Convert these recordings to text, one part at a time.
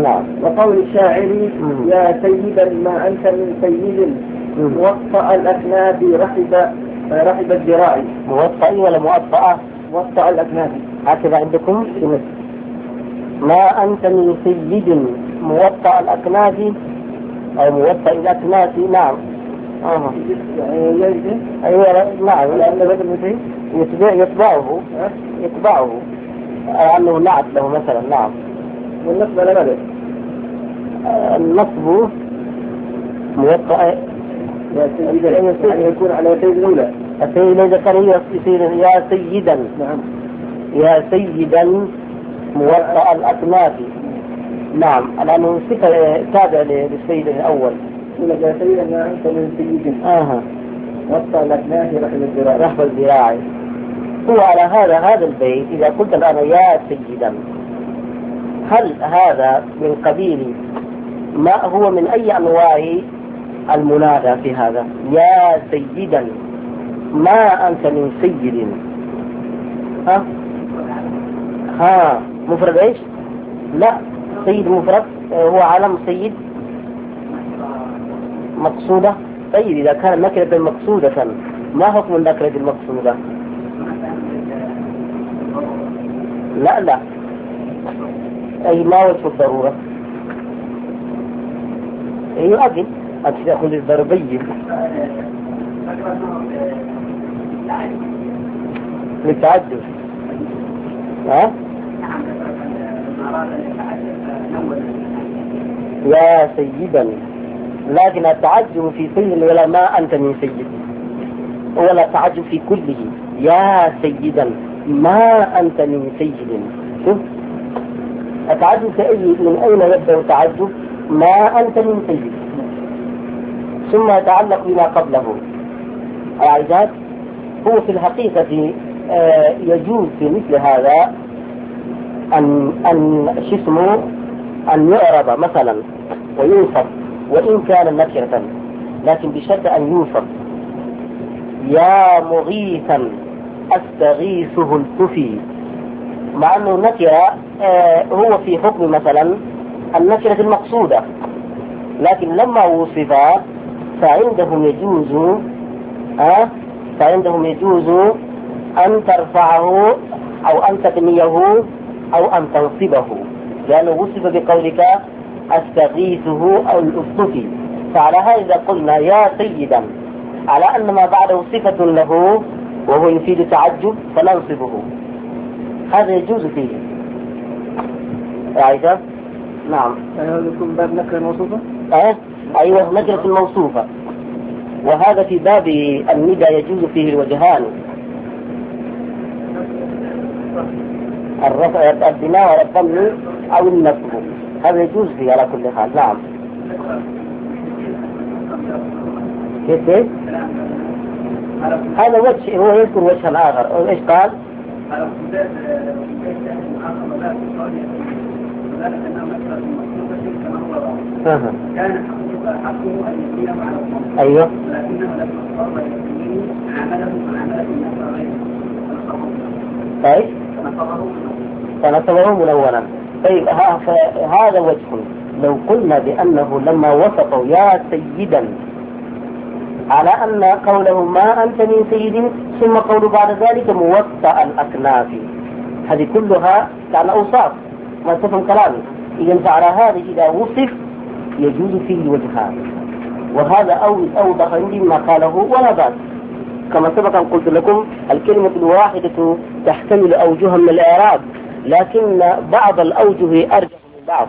نعم. وقول الشاعر يا سيدا ما أنت من سيد موطأ الأكناف رحب الذراع. موطئ ولا مؤطأ؟ موطأ الأكناف هكذا عندكم في مصر. ما أنت من سيد موطأ الأكناف أو موطأ الأكناف. نعم. أيوة نعم، لأن بدل يتبعه أنه نعت له مثلا. نعم. والنصب على ماذا؟ النصب موطأ يكون على سيد الأولى. السيد إذا كان يصير يا سيدا. نعم. يا سيدا موطأ الأكناف. نعم، لأنه صفة تابع للسيد الأول. يا سيدا ما أنت من سيد موطأ الأكناف رحب الذراع. هو على هذا البيت إذا قلت الآن يا سيدا، هل هذا من قبيل ما هو من أي أنواع المنادى في هذا؟ يا سيدا ما أنت من سيد. مفرد إيش؟ لا، سيد مفرد هو علم سيد مقصودة. طيب إذا كان نكرة مقصودة ما حكم النكرة المقصودة؟ لا أي ما وجه الضرورة؟ يؤذن أن تأخذ الضربية للتعجب. يا سيدا، لكن التعجب في سيد ولا ما أنت من سيد، ولا التعجب في كله. يا سيدا ما أنت من سيد. شوف التعجب من أين يبدأ التعجب؟ ما أنت من سيد، ثم يتعلق بما قبله. العجاب هو في الحقيقة يجوز في مثل هذا أن يعرب مثلا ويوصف وإن كان نكرة، لكن بشرط أن يوصف. يا مغيثا أستغيثه الكفي، مع أنه نكرة هو في حكم مثلا النكرة المقصودة، لكن لما وصف فعندهم يجوز أن ترفعه أو أن تثنيه أو أن تنصبه، لأنه وصف بقولك أستغيثه أو الأصطفي. فعلى هذا قلنا يا سيدا على أن ما بعده صفة له وهو يفيد تعجب فننصبه. هذا يجوز فيه. عايزة؟ نعم. هذا يكون باب نكرة موصوفة؟ أيوة، نكرة الموصوفة. وهذا في باب الندى يجوز فيه الوجهان، الرفع البناء والضم أو النصب، هذا يجوز فيه على كل حال. نعم. كيف؟ هذا وجه، هو يذكر وجها آخر. إيش قال؟ كان حقه أن يكون مع الأمم. أيوه. ولكنه لما اضطر إليه عمله معاملة النصر غير طيب. فنصبه منونا. طيب هذا وجه. لو قلنا بأنه لما وصفوا يا سيدا على أن قوله ما أنت من سيد ثم قوله بعد ذلك موطأ الأكناف، هذه كلها كان أوصاف ما تفهم كلامي. إذا فعلى هذه إذا وصف يجوز فيه الوجهان، وهذا أوضح عندي ما قاله ولا بأس. كما سبق أن قلت لكم الكلمة الواحدة تحتمل أوجها من الإعراب، لكن بعض الأوجه أرجح من بعض.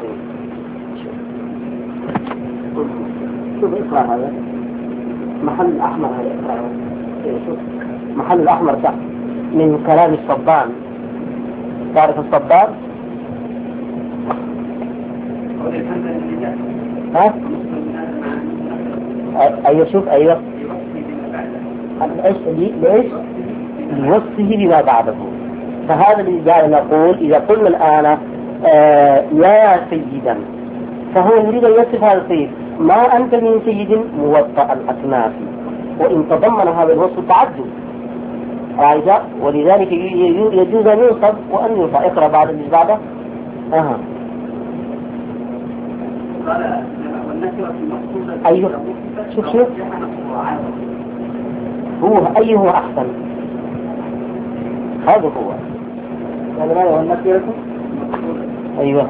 شوف إقرأ هذا محل الأحمر، هذا شوف محل الأحمر تحت من كلام الصبان. تعرف الصبان؟ ها؟ أيوة شوف أيوة ليش؟ لوصفه بما بعده. فهذا اللي جعل نقول إذا قلنا الآن يا سيدا، فهو يريد أن يصف هذا السيد ما أنت من سيد موطأ الأكناف، وإن تضمن هذا الوصف تعجب عايزة، ولذلك يجوز أن ينصب وأن يرفع. اقرأ بعد اللي بعده. أيوه شوف هو أيه أحسن هذا هو هذا ما هو النكرة. أيوه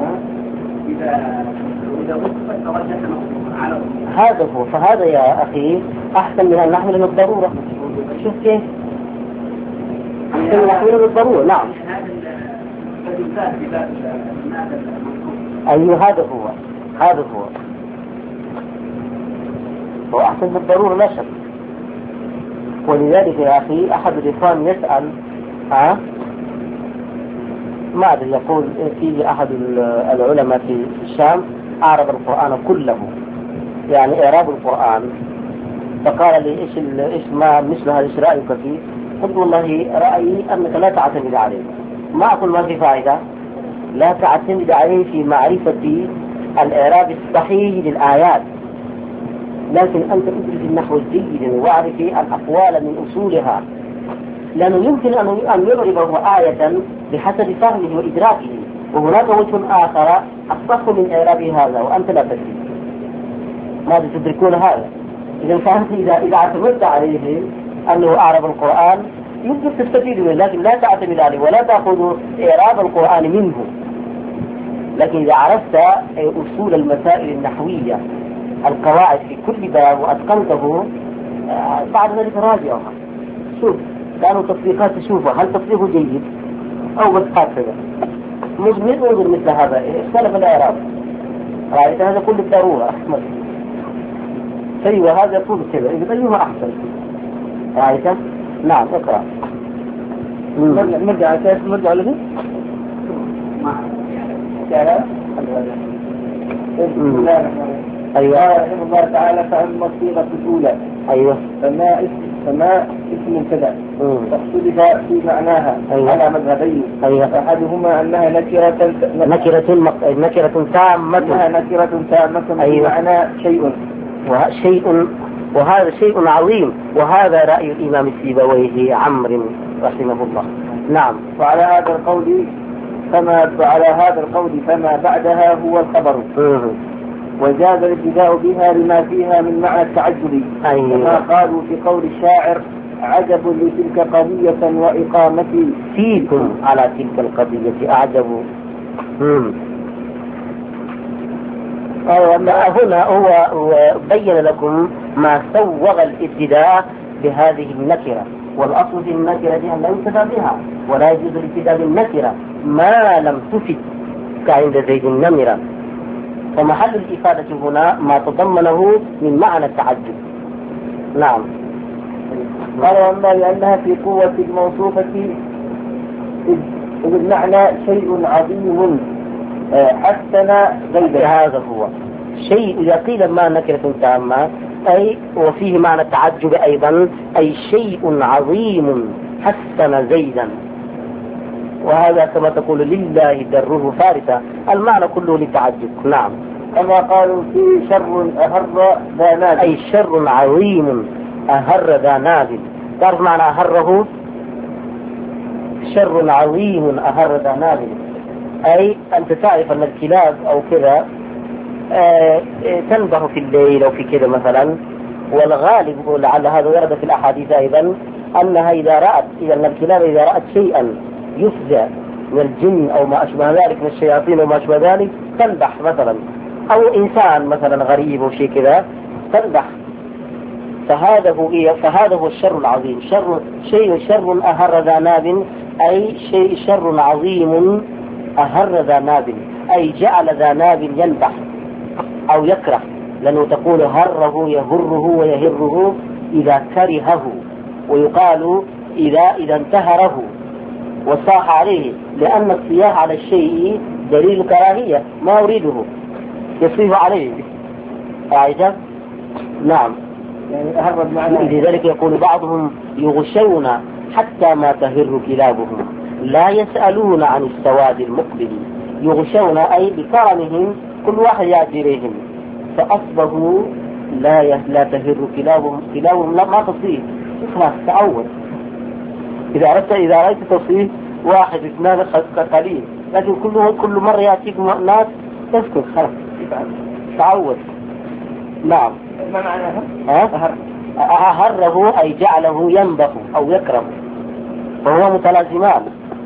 هذا هو. فهذا يا أخي أحسن من أن نحمل بالضرورة. شوف كيف أحسن من نحمل بالضرورة. نعم أيوه هذا هو هو أحسن بالضرورة لا شك. ولذلك يا أخي أحد الإخوان يسأل ما أدري يقول في أحد العلماء في الشام أعرب القرآن كله يعني إعراب القرآن، فقال لي إيش ما مثل هذا إيش رأيك فيه؟ قلت والله رأيي أنك لا تعتمد عليه. ما أقول ما في فائدة، لا تعتمد عليه في معرفة الإعراب الصحيح للآيات، لكن أنت تدرس النحو الجيد واعرف الأقوال من أصولها، لأنه يمكن أن يضربه آية بحسب فهمه وإدراكه، وهناك وجه آخر أصح من إعراب هذا وأنت لا تدري. ماذا تدركون هذا؟ إذا فهمت إذا اعتمدت عليه أنه أعرب القرآن يمكن تستفيد منه، لكن لا تعتمد عليه ولا تأخذ إعراب القرآن منه. لكن إذا عرفت أصول المسائل النحوية القواعد في كل باب وأتقنته بعد ذلك راجعها. شوف كانوا تطبيقات تشوفها هل تطبيقه جيد أو بس هكذا مش ننظر مثل هذا اختلف الإعراب. رأيت هذا كل الضرورة أحمد أيوة هذا يقول كذا إذا أيهما أحسن. رأيت نعم اقرأ. نرجع لذي أيوة رحمه الله تعالى. فأما الصيغة الأولى أيوة فما اسم كذا تختلف في معناها على مذهبين. أحدهما أنها نكرة تامة بمعنى شيء وهذا شيء عظيم، وهذا رأي الإمام السيبويه عمرو رحمه الله. نعم. وعلى هذا القول فما بعدها هو الخبر. وجاز الابتداء بها لما فيها من معنى التعجب، كما قالوا في قول الشاعر: عجب لتلك قضية وإقامتي فيكم على تلك القضية أعجب. هنا هو بين لكم ما سوغ الابتداء بهذه النكرة، والأصل في النكرة أن لا يبتدى بها، ولا يجوز الابتداء بالنكرة ما لم تفد كعند زيد النمرة. فمحل الإفادة هنا ما تضمنه من معنى التعجب. نعم. قال: وأما لأنها في قوة الموصوفة إذ المعنى شيء عظيم حسن غيبه. هذا هو شيء إذا قيل ما نكرة تامة أي وفيه معنى التعجب أيضا، أي شيء عظيم حسن زيدا، وهذا كما تقول لله دره فارسة، المعنى كله للتعجب. نعم. كما قالوا في شر أهر ذا نابل، أي شر عظيم أهر ذا نابل. تعرف معنى أهره؟ شر عظيم أهر ذا نابل، أي أنت تعرف أن الكلاب أو كذا تنبه في الليل أو في كذا مثلا، والغالب لعل هذا ورد في الأحاديث أيضا أنها إذا الكلاب إذا رأت شيئا يفزع من الجن أو ما أشبه ذلك من الشياطين وما أشبه ذلك تنبح مثلا، أو إنسان مثلا غريب أو شيء كذا تنبح. فهذا هو الشر العظيم. شر أهر ذا ناب، أي شيء شر عظيم أهر ذا ناب، أي جعل ذا ناب ينبح أو يكره، لأنه تقول هره يهره ويهره إذا كرهه، ويقال إذا انتهره وصاح عليه، لأن الصياح على الشيء دليل كراهية ما أريده يصيح عليه. أعجب. نعم. يعني أهرب معنا. لذلك يقول بعضهم يغشون حتى ما تهر كلابهم، لا يسألون عن السواد المقبل. يغشون أي بكرمهم كل واحد يأتي إليهم، فأصبحوا لا تهر كلابهم ما تصيح. خلاص تعود. إذا رأيت تصيح واحد اثنان قليل، لكن كل مرة يأتيك ناس تسكت خلاص. تعود. نعم. ما معناها؟ أهره أي جعله ينبه أو يكره، فهو متلازمان.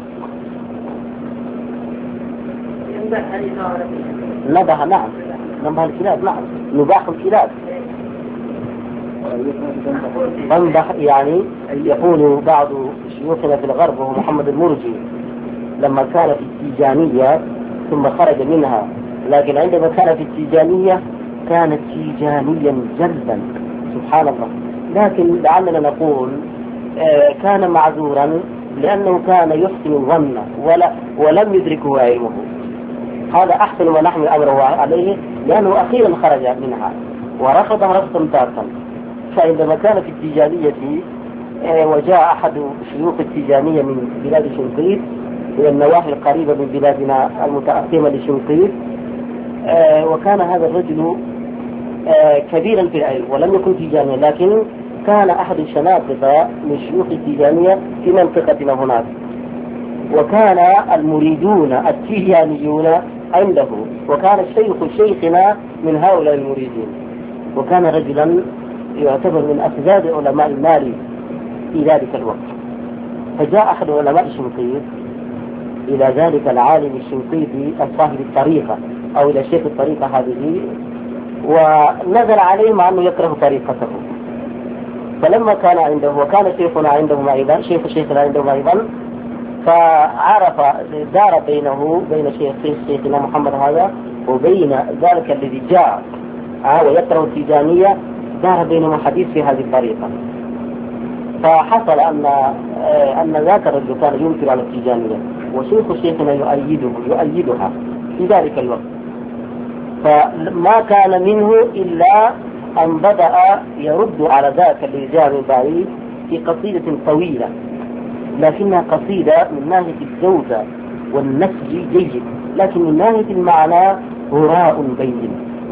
نبه، نعم، نبه الكلاب، نعم، نباح الكلاب. تنبح يعني يقول بعض شيوخنا في الغرب وهو محمد المرجي لما كان في التيجانية ثم خرج منها، لكن عندما كان في التيجانية كان تيجانيا جلبا سبحان الله، لكن لعلنا نقول كان معذورا لأنه كان يحسن الظن ولم يدركه علمه. هذا أحسن ما نحمل أمره عليه، لأنه أخيرا خرج منها ورفض رفضا باتا. فعندما كان في التيجانية وجاء أحد شيوخ التيجانية من بلاد شنقيط إلى النواحي القريبة من بلادنا المتأقمة لشنقيط، وكان هذا الرجل كبيرا في العلم ولم يكن تيجانيا، لكن كان أحد الشناقطة من شيوخ التيجانية في منطقتنا هناك، وكان المريدون التيجانيون عنده، وكان الشيخ شيخنا من هؤلاء المريدين، وكان رجلا يعتبر من أفزاد علماء المال في ذلك الوقت. فجاء أحد علماء شنقيط إلى ذلك العالم الشنقيطي صاحب الطريقة أو إلى شيخ الطريقة هذه، ونزل عليه مع أنه يكره طريقته. فلما كان عنده وكان شيخنا عندهم أيضا، شيخنا عندهم أيضا، فعرف دار بينه وبين شيخنا محمد هذا وبين ذلك الذي جاء ويكره التيجانية، دار بينهم حديث في هذه الطريقة. فحصل أن ذاك الرجل كان ينكر على التيجانية شيخنا يؤيدها في ذلك الوقت، فما كان منه إلا أن بدأ يرد على ذاك الذي جاء من بعيد في قصيدة طويلة، لكنها قصيدة من ناحية الجودة والنسج جيد، لكن من ناحية المعنى هراء بين،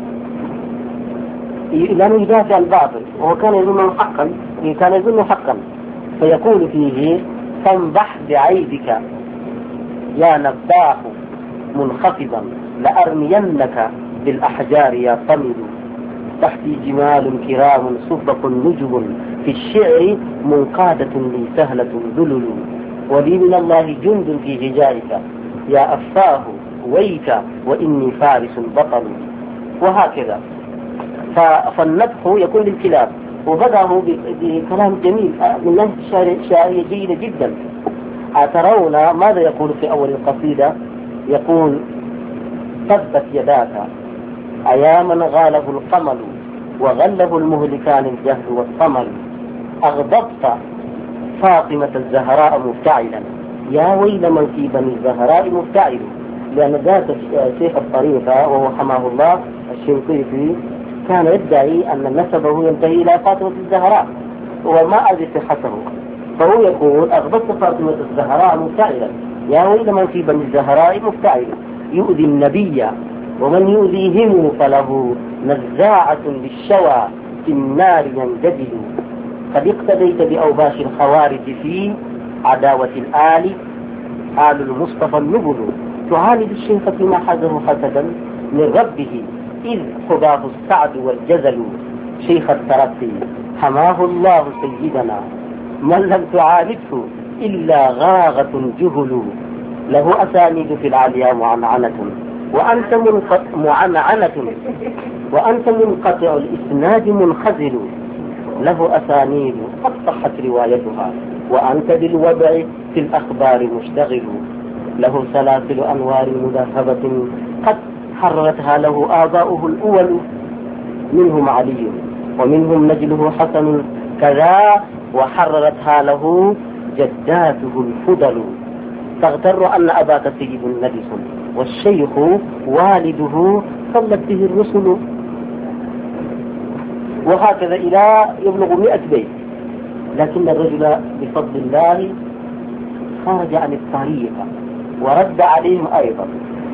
لأنه يدافع الباطل وهو كان يظنه حقا، فيقول فيه: فانبح بعيبك يا نباح منخفضا لأرمينك بالأحجار يا صمد، تحتي جمال كرام صفق نجب في الشعر منقادة لي سهلة ذلل، ولي من الله جند في هجائك يا أفاه ويك وإني فارس بطل. وهكذا. فالنبح يكون للكلاب، وبدأه بكلام جميل من ناحية شعرية جيدة جدا. أترون ماذا يقول في أول القصيدة؟ يقول: تبت يداك أيا من غاله القمل وغله المهلكان الجهل والصمل، أغضبت فاطمة الزهراء مفتعلا يا ويل من في بني الزهراء مفتعل. لأن ذات شيخ الطريقة وهو حماه الله الشنقيطي كان يدعي أن نسبه ينتهي إلى فاطمة الزهراء وما أدري صحته، فهو يقول: أغضبت فاطمة الزهراء مفتعلا يا ويل من في بني الزهراء مفتعل، يؤذي النبي ومن يؤذيهم فله نزاعة للشوى في النار ينجدل، قد اقتديت بأوباش الخوارج في عداوة آل المصطفى النبل، تعالج الشيخ فيما حزه حسدا من ربه إذ حباه السعد والجزل، شيخ الترقي حماه الله سيدنا من لم تعالجه إلا غاغة جهل، له أسانيد في العليا معنعنة وأنت منقطع الإسناد منخزل، له أسانيد قد صحت روايتها وأنت بالوضع في الأخبار مشتغل، له سلاسل أنوار مذهبة قد حررتها له آباؤه الأول، منهم علي ومنهم نجله حسن كذا وحررتها له جداته الفضل، تغتر أن أباك سيد نبس والشيخ والده صلت به الرسل. وهكذا إلى يبلغ 100 بيت. لكن الرجل بفضل الله خرج عن الطريقة ورد عليهم أيضا،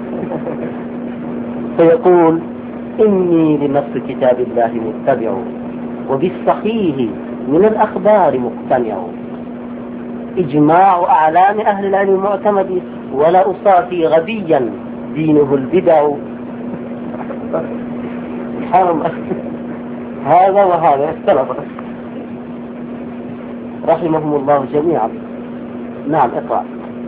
فيقول: إني لنص كتاب الله متبع وبالصحيح من الأخبار مقتنع، إجماع أعلام أهل العلم المعتمد ولا أصافي غبيا دينه البدع. سبحان الله. هذا وهذا اختلط رحمهم الله جميعا. نعم اقرأ.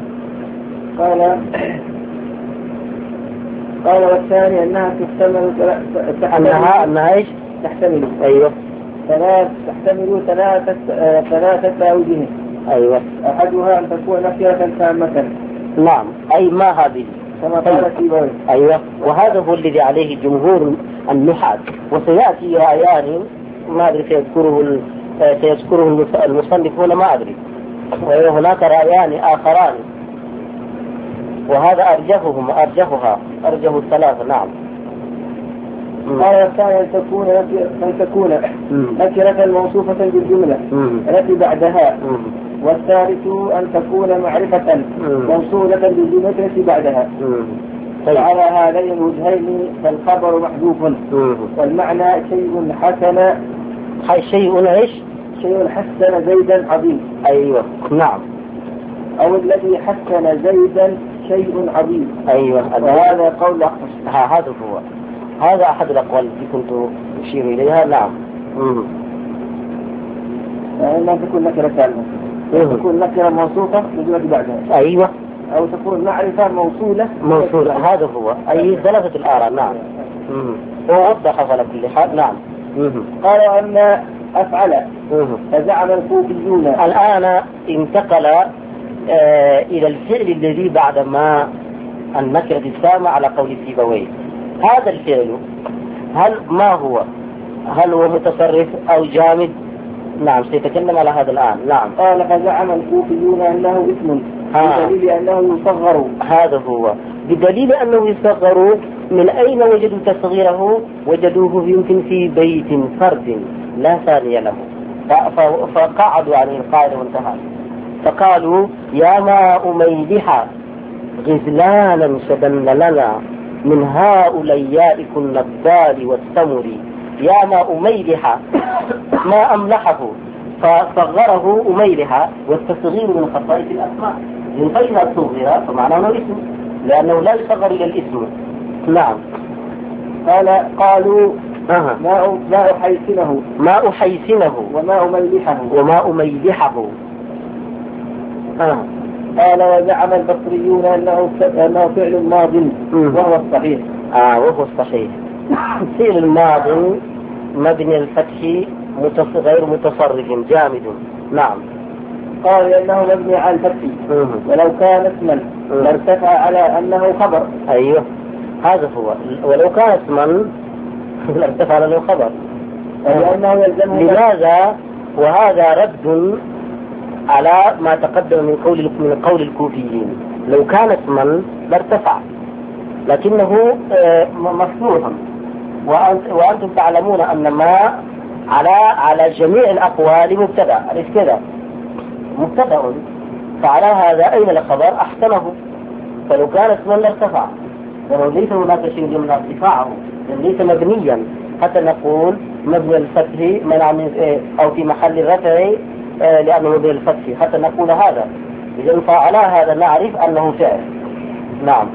قال والثاني أنها تحتمل أنها إيش؟ تحتمل. أيوة. تحتمل ثلاثة أوجه. أيوة. أحدها أن تكون نكرة تامة. نعم، أي ما هذه كما قال سيبويه. أيوة، وهذا هو الذي عليه جمهور النحاة، وسيأتي رأيان ما أدري سيذكره المصنف هنا ما أدري، وهناك رأيان آخران وهذا أرجه الثلاثة. نعم. قال الثاني أن تكون نكرة موصوفة بالجملة التي بعدها. والثالث أن تكون معرفة موصولة بالجملة التي بعدها. فعلى هذين الوجهين فالخبر محذوف، والمعنى شيء حسن. شيء حسن زيدا عظيم. أيوة. نعم. أو الذي حسن زيدا شيء عظيم. أيوة. وهذا قول هذا هو، هذا أحد الأقوال التي كنت أشير إليها. نعم. ما تكون نكرة كاملة، تكون نكرة موصوفة بالجملة بعدها. أيوة. أو تكون معرفة موصولة. هذا هو، أي ثلاثة الآراء. نعم. ووضح على كل حال. نعم. قالوا أن أفعل فزعم الكوفيون. الآن انتقل إلى الفعل الذي بعد ما النكرة التامة على قول سيبويه. هذا الفعل هل هو متصرف أو جامد؟ نعم، سيتكلم على هذا الآن. نعم. قال فزعم الكوفيون أنه اسم بدليل أنه يصغر. هذا هو، بدليل أنه يصغر. من أين وجدوا تصغيره؟ وجدوه يمكن في بيت فرد لا ثاني له، فقعدوا عن القاعدة وانتهى. فقالوا يا ماء ميلحا غزلانا شدن لنا من هؤلاء كن الضال والسمر. يا ماء ميلحا ما أملحه، فصغره أميلحا، والتصغير من خصائص الأسماء، من فإذا صغر فمعناه اسم، لأنه لا يصغر إلى الاسم. نعم. قالوا ما أحيسنه وما أميلحه. قال وزعم البصريون أنه فعل ماض وهو الصحيح. وهو الصحيح. فعل الماضي مبني الفتح غير متصرف جامد. نعم. قال لأنه مبني على الفتح ولو كان اسما لارتفع على أنه خبر. أيوه، هذا هو، ولو كان اسما لارتفع على أنه خبر. لأنه يلزمه. لماذا؟ وهذا رد على ما تقدم من قول الكوفيين. لو كان اسما لارتفع، لكنه مفتوح، وأنتم تعلمون أن ما على جميع الأقوال مبتدأ، أليس كذا؟ مبتدأ، فعلى هذا أين الخبر؟ أحسنه. فلو كان اسما لارتفع، ولو ليس هناك شيء من ارتفاعه، ليس مبنيا حتى نقول مبني الفتح منع من أو في محل الرفع لأنه مبني الفتح حتى نقول هذا. إذن فعلى هذا نعرف أنه فعل. نعم.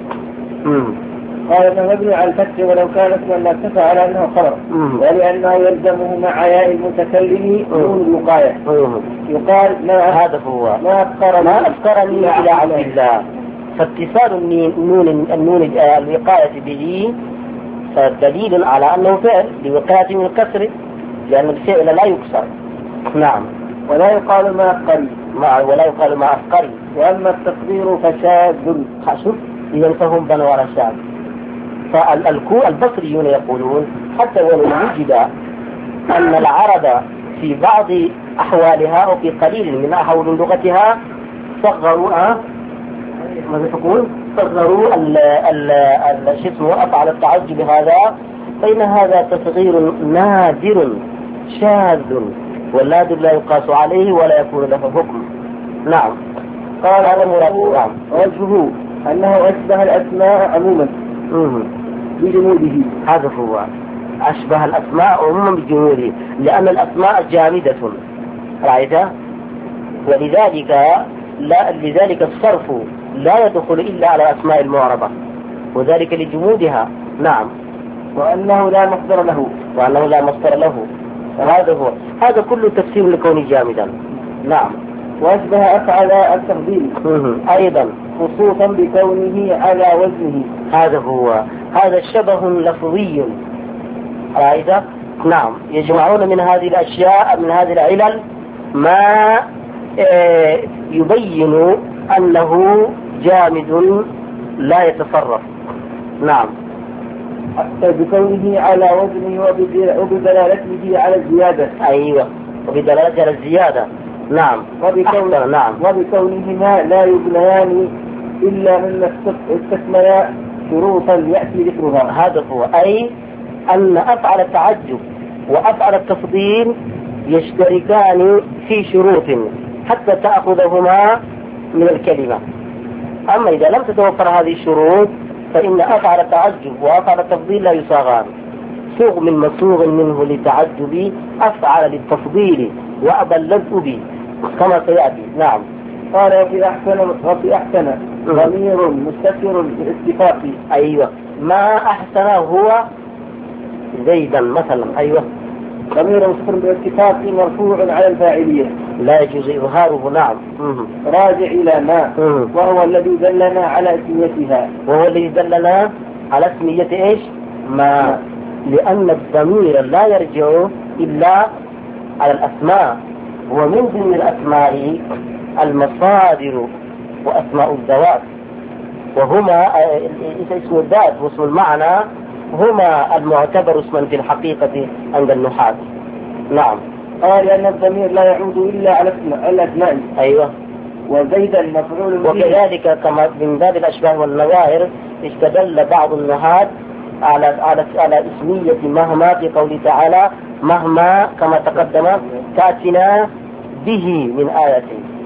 قال انه مبني على الفتح ولو كان اسما لارتفع على انه خبر، ولانه يلزمه مع ياء المتكلم نون الوقايه. يقال هذا هو ما أفكرني إلى عبد الله، فاتصال النون الوقاية به فدليل على أنه فعل لوقاية من الكسر، لأن الفعل لا يكسر. نعم. ولا يقال ما أفقري. وأما التصغير فشاذ. شوف، إذا فهم بنوا على شاذ. فالبصريون يقولون حتى ولو وجد أن العرب في بعض أحوالها أو في قليل من أحوال لغتها صغروا ماذا تقول؟ صغروا الشسم وأفعل التعجب هذا، فإن هذا تصغير نادر شاذ، والنادر لا يقاس عليه ولا يكون له حكم. نعم. قال هذا مراد. وجهه أنه أشبه الأسماء عموما بجموده. هذا هو، أشبه الأسماء عموما بجموده، لأن الأسماء جامدة، رأيت؟ لذلك الصرف لا يدخل إلا على الأسماء المعربة، وذلك لجمودها. نعم. وأنه لا مصدر له. وأنه لا مصدر له. هذا هو، هذا كله تفسير لكونه جامدا. نعم. وأشبه أفعل التفضيل أيضا خصوصا بكونه على وزنه. هذا هو، هذا شبه لفظي. رأيت؟ نعم. يجمعون من هذه الأشياء، من هذه العلل، ما يبين أنه جامد لا يتصرف. نعم. بكونه على وزنه وبدلالته على الزيادة. أيوة، وبدلالته على الزيادة. نعم. وبكونهما لا يبنيان إلا من استثنى شروطا يأتي ذكرها. هذا هو، أي أن أفعل التعجب وأفعل التفضيل يشتركان في شروط حتى تأخذهما من الكلمة. أما إذا لم تتوفر هذه الشروط فإن أفعل التعجب وأفعل التفضيل لا يصاغان. صوغ من مصوغ منه للتعجب، أفعل للتفضيل، وأبى اللذء به كما سيأتي. نعم. قال وفي أحسن ضمير مستتر بالاتفاق. أيوة، ما أحسن هو زيدا مثلا. أيوة، ضمير مستتر بالاتفاق مرفوع على الفاعلية لا يجوز إظهاره. نعم. راجع إلى ما وهو الذي دلنا على اسميتها. وهو الذي دلنا على اسمية إيش؟ ما. لأن الضمير لا يرجع إلا على الأسماء، ومن ضمن الأسماء المصادر وأسماء الذوات، وهما اسم الذات واسم المعنى هما المعتبر اسما في الحقيقة عند النحاة. نعم. قال لأن الضمير لا يعود إلا على الأسماء. أيوة. وزيدا مفعول به. وكذلك كما من باب الأشباه والنظائر استدل بعض النحاة على اسمية مهما في قوله تعالى مهما كما تقدم تأتنا به من آية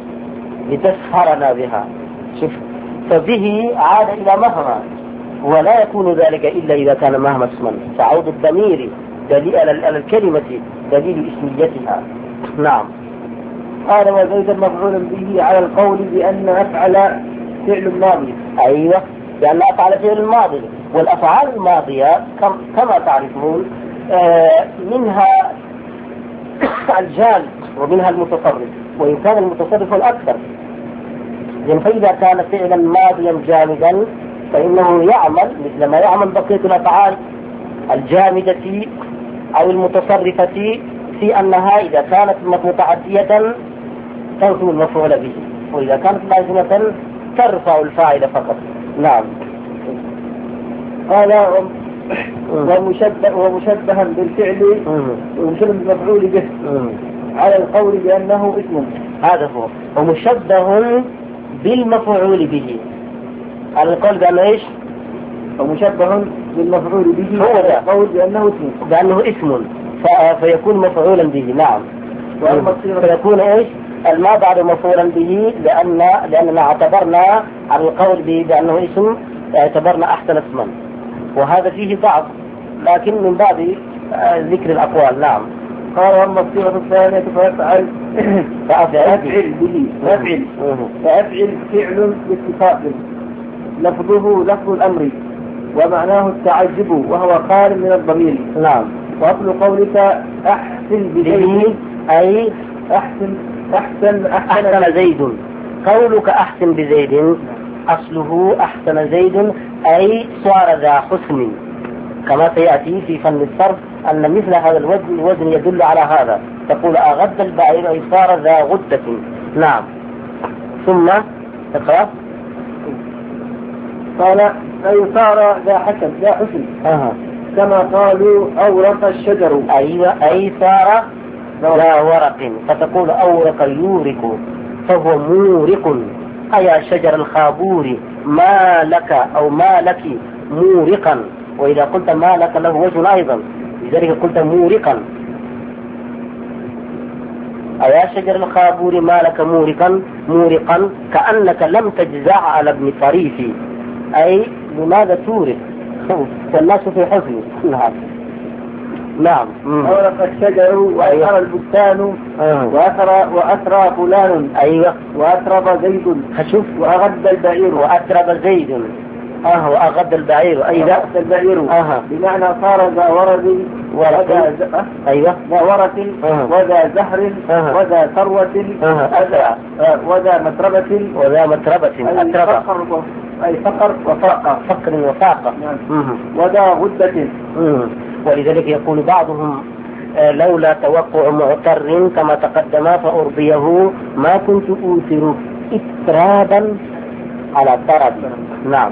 لتسهرنا بها. شوف، فبه عاد إلى مهما، ولا يكون ذلك إلا إذا كان مهما اسما، تعود الضمير دليل على الكلمة دليل اسميتها. نعم. قال وزيدا مفعول به على القول بأن أفعل فعل ماضي. أيوة، لأن أفعل فعل ماضي، والأفعال الماضية كما تعرفون منها الجال ومنها المتصرف، وإن كان المتصرف الأكثر. فإذا كان فعلا ماضيا جامدا فإنه يعمل مثل ما يعمل بقية الأفعال الجامدة أو المتصرفة، في أنها إذا كانت متعدية تنصب المفعول به، وإذا كانت لازمة ترفع الفاعل فقط. نعم. قال ومشبها بالفعل ومشبه بالمفعول به على القول بأنه اسم. هذا هو، ومشبه بالمفعول به على القول بأنه إيش؟ ومشبه بالمفعول به هو على القول بأنه اسم فيكون مفعولا به. نعم. فيكون إيش؟ ما بعد مفعولا به، لأننا اعتبرنا على القول به بأنه اسم، اعتبرنا أحسن اسما، وهذا فيه ضعف لكن من باب ذكر الأقوال. نعم. قال واما الصيغة الثانية فافعل به فافعل فعل باتفاق لفظه لفظ الأمر ومعناه التعجب وهو خال من الضمير. نعم. وأصل قولك أحسن بزيد أي أحسن زيد. قولك أحسن بزيد أصله أحسن زيد أي صار ذا حسن، كما سيأتي في فن الصرف أن مثل هذا الوزن يدل على هذا. تقول أغد البعير أي صار ذا غدة. نعم. ثم اقرأ. قال أي صار ذا حسن كما قالوا أورق الشجر. أيوة، أي صار ذا ورق، فتقول أورق يورق فهو مورق. أي شجر الخابور ما لك أو ما لك مورقا، وإذا قلت ما لك له وجه أيضا، لذلك قلت مورقا. أي شجر الخابور ما لك مورقا كأنك لم تجزع على ابن طريف، أي لماذا تورق والناس في حزن. نعم. أورق الشجر وأثر البستان وأثرى فلان. أيوة. وأثرب زيد. شوف، وأغد البعير وأثرب زيد وأغد البعير أيضا أغد البعير بمعنى صار ذا ورد ذا ورث وذا زهر وذا ثروة وذا متربة أي فقر وفاقة وذا غدة. ولذلك يقول بعضهم لولا توقع معتر كما تقدم فأرضيه ما كنت أوثر إترابا على طرب. نعم.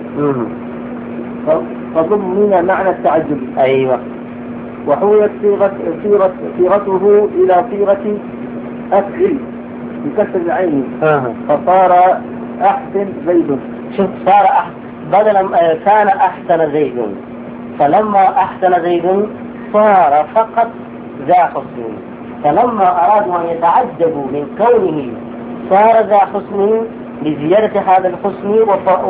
فضمن معنى التعجب. أيوة. وحولت صيغته إلى صيغة أفعل بكسر العين فصار أحسن زيد. شوف صار بدلا كان أحسن زيد، فلما أحسن زيد صار فقط ذا حسن، فلما أرادوا أن يتعجبوا من كونه صار ذا حسن لزيادة هذا الحسن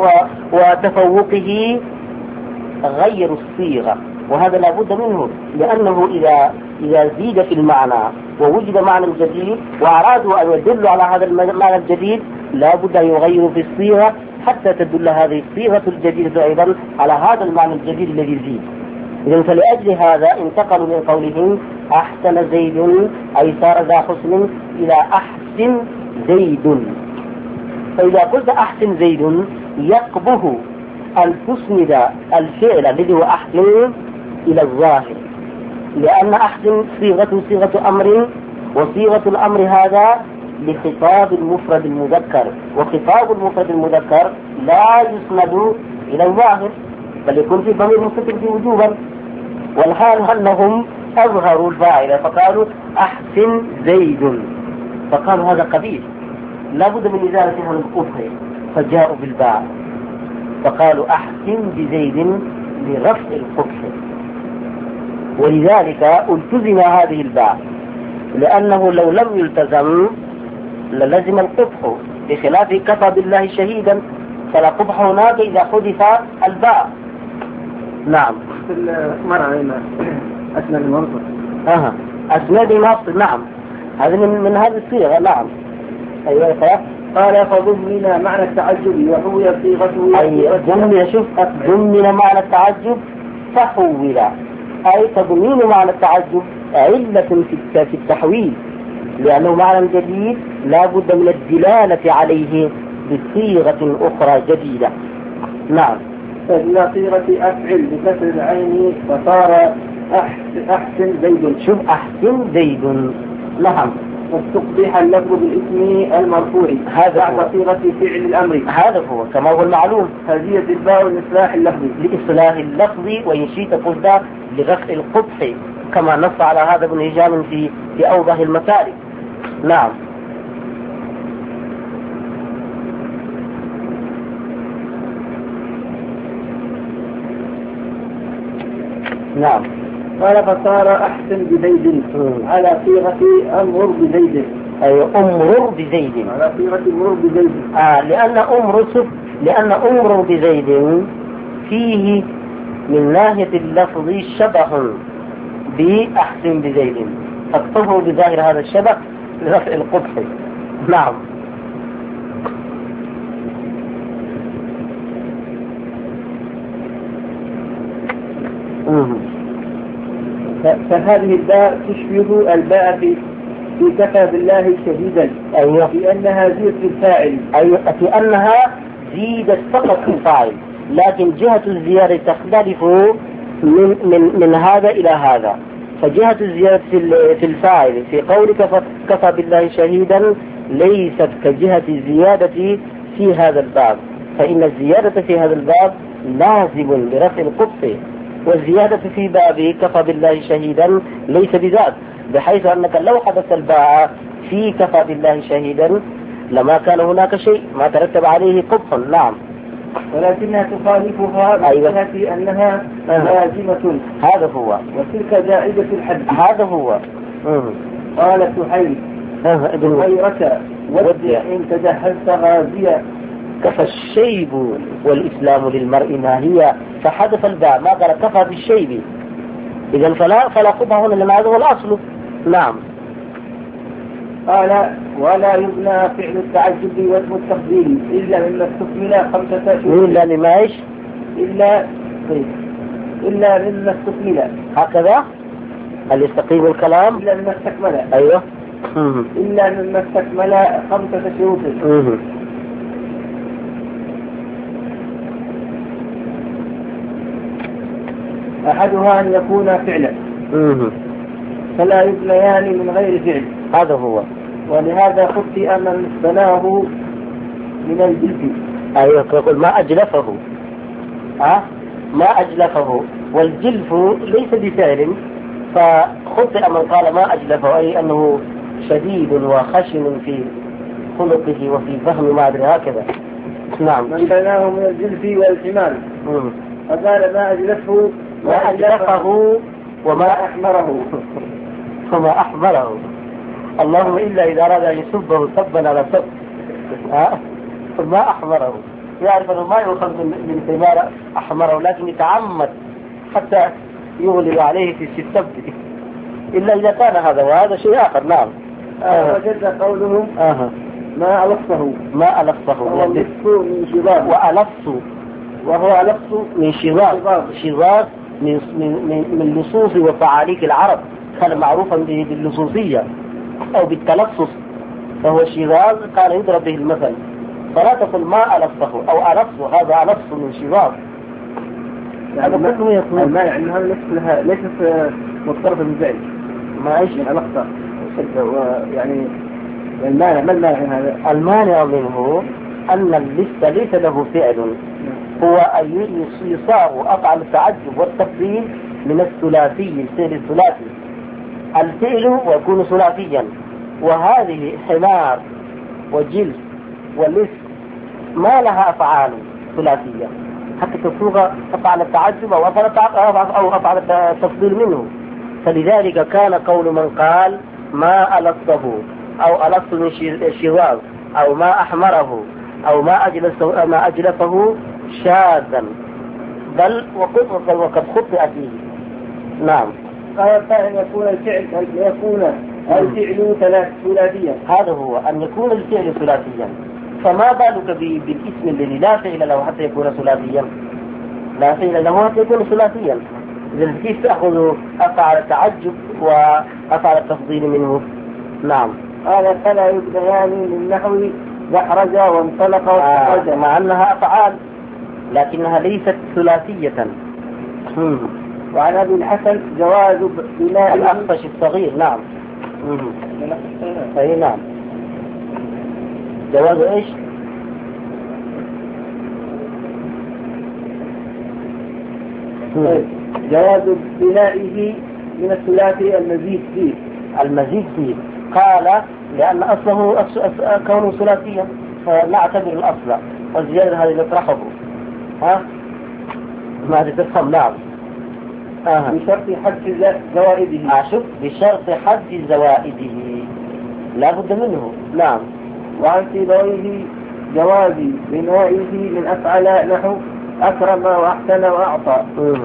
وتفوقه غيروا الصيغة، وهذا لا بد منه، لأنه إذا زيد في المعنى ووجد معنى جديد وأرادوا أن يدلوا على هذا المعنى الجديد لا بد أن يغيروا في الصيغة حتى تدل هذه الصيغة الجديدة أيضا على هذا المعنى الجديد الذي زيد. إذن فلأجل هذا انتقلوا من قولهم أحسن زيد أي صار ذا حسن إلى أحسن زيد. فإذا قلت أحسن زيد يقبه أن تسند الفعل الذي هو أحسن إلى الظاهر، لأن أحسن صيغة أمر، وصيغة الأمر هذا لخطاب المفرد المذكر، وخطاب المفرد المذكر لا يسند إلى الظاهر بل يكون في ضمير مستتر في وجوبا، والحال أنهم أظهروا الفاعل فقالوا أحسن زيد، فقالوا هذا قبيح لا بد من إزالة هذا القبح، فجاءوا بالباء فقالوا أحسن بزيد لرفع القبح، ولذلك التزم هذه الباء، لأنه لو لم يلتزم للزم القبح، بخلاف كفى بالله شهيدا فلا قبح هناك إذا حذف الباء. نعم. مرة أسند المنصب. أسند المنصب. نعم. هذا من هذه الصيغة. نعم. أيوة. قال فضمن معنى التعجب وحول صيغته. أي ضمن معنى التعجب فحول، أي تضمين معنى التعجب علة في التحويل، لأنه معنى جديد لا بد من الدلالة عليه بصيغة أخرى جديدة. نعم. إلى صيغة أفعل بكسر العين فصار أحسن زيد. شوف أحسن زيد. نعم. واستقبح اللفظ بالاسم المرفوع بعد صيغة فعل الأمر. هذا هو كما هو المعلوم. هذه الباء لإصلاح اللفظ. لإصلاح اللفظ، وإن شئت قلت لرفع القبح، كما نص على هذا ابن هشام في أوضح المسالك. نعم. نعم. قال فصار أحسن بزيد على صيغة أمر بزيد. أي أمر بزيد على صيغة أمر بزيد. لأن أمر بزيد فيه من ناحية اللفظ شبه بأحسن بزيد، فاقتضوا بظاهر هذا الشبه لرفع القبح. نعم. فهذه الباء تشبه الباء في كفى بالله شهيدا. أيوة. لأنها زيدت في الفاعل. أيوة. لأنها زيدت فقط في الفاعل، لكن جهة الزيادة تختلف من هذا إلى هذا. فجهة الزيادة في الفاعل في قولك كفى بالله شهيدا ليست كجهة الزيادة في هذا الباب، فإن الزيادة في هذا الباب لازم لرفع القبح، والزيادة في باب كفى بالله شهيدا ليس بذات، بحيث أنك لو حدث الباء في كفى بالله شهيدا لما كان هناك شيء ما ترتب عليه قبح. نعم. ولكنها تخالفها في أنها لازمة. هذا هو. وتلك زائدة الحد. هذا هو. قال سحيل غيرك ودع إن تجهزت غازيا كفى الشيب والإسلام للمرء ما هي، فحدث الباء ما قال كفى بالشيب، إذن فلا قبح هنا لما هذا هو الأصل. نعم. قال ولا يبنى فعل التعجب واسم التفضيل إلا مما استكمل 5 شروط. إلا لما إيش؟ إلا مما استكمل. هكذا هل يستقيم الكلام؟ إلا مما استكمل. أيوه. إلا مما استكمل 5 شروط. أحدها أن يكون فعلا فلا يبنيان من غير فعل. هذا هو. ولهذا خطئ من بناه من الجلف. أيوه يقول ما أجلفه. ما أجلفه، والجلف ليس بفعل، فخطئ من قال ما أجلفه، أي أنه شديد وخشن في خلقه وفي فهم ما أدري هكذا. نعم. من بناه من الجلف والحمال فقال ما أجلفه وما أحمره وما أحمره. اللهم إلا إذا أراد أن يسبه سبا على سب. ما أحمره، يعرف أنه ما يؤخذ من ثمار أحمره، لكن يتعمد حتى يغلب عليه في السب، إلا إذا كان هذا، وهذا شيء آخر. نعم. وجد قولهم ما ألفه من شباب، وهو ألفس من شباب من لصوص وفعاليك العرب، كان معروفا باللصوصية أو بالتلصص، فهو شباب كان يضرب به المثل. فلا تقل ما ألفه أو ألفه، هذا ألفس من شباب. هذا كله يقول المانع أنها ليست مضطربة من ذلك. ما إيش الأخطاء يعني المانع. ما المانع هذا؟ المانع منه أن اللست ليس له فعل، هو أن يصاغ أفعل التعجب والتفضيل من الثلاثي، الفعل الثلاثي، الفعل ويكون ثلاثيا. وهذه حمار وجلس واللص ما لها أفعال ثلاثية حتى تصوغ أفعل التعجب أو أفعل التفضيل منه. فلذلك كان قول من قال ما ألصه أو ألص من شواذ أو ما أحمره أو ما أجلفه شاذا، بل وقد خطئ فيه. نعم. قال أن يكون الفعل ثلاثيا. هذا هو أن يكون الفعل ثلاثيا، فما بالك بالاسم الذي لا فعل له حتى يكون ثلاثيا؟ لا فعل له حتى يكون ثلاثيا. إذا كيف تأخذ أفعل التعجب وأفعل التفضيل منه؟ نعم. قال فلا يبنيان من نحو دحرج وانطلق واستخرج، مع أنها أفعال لكنها ليست ثلاثية. وعن أبي الحسن جواز بناء الأخفش الصغير. نعم. أي نعم. جواز إيش؟ جواز بنائه من الثلاثي المزيد فيه. قال لأن أصله كونه ثلاثيا، فنعتبر الأصل والزيادة هذه نطرحه. ما تفهم. نعم. بشرط حد زوائده. بشرط حد زوائده لا بد منه. نعم. وعن سيبويه جواز بنائه من أفعل نحو أكرم وأحسن وأعطى.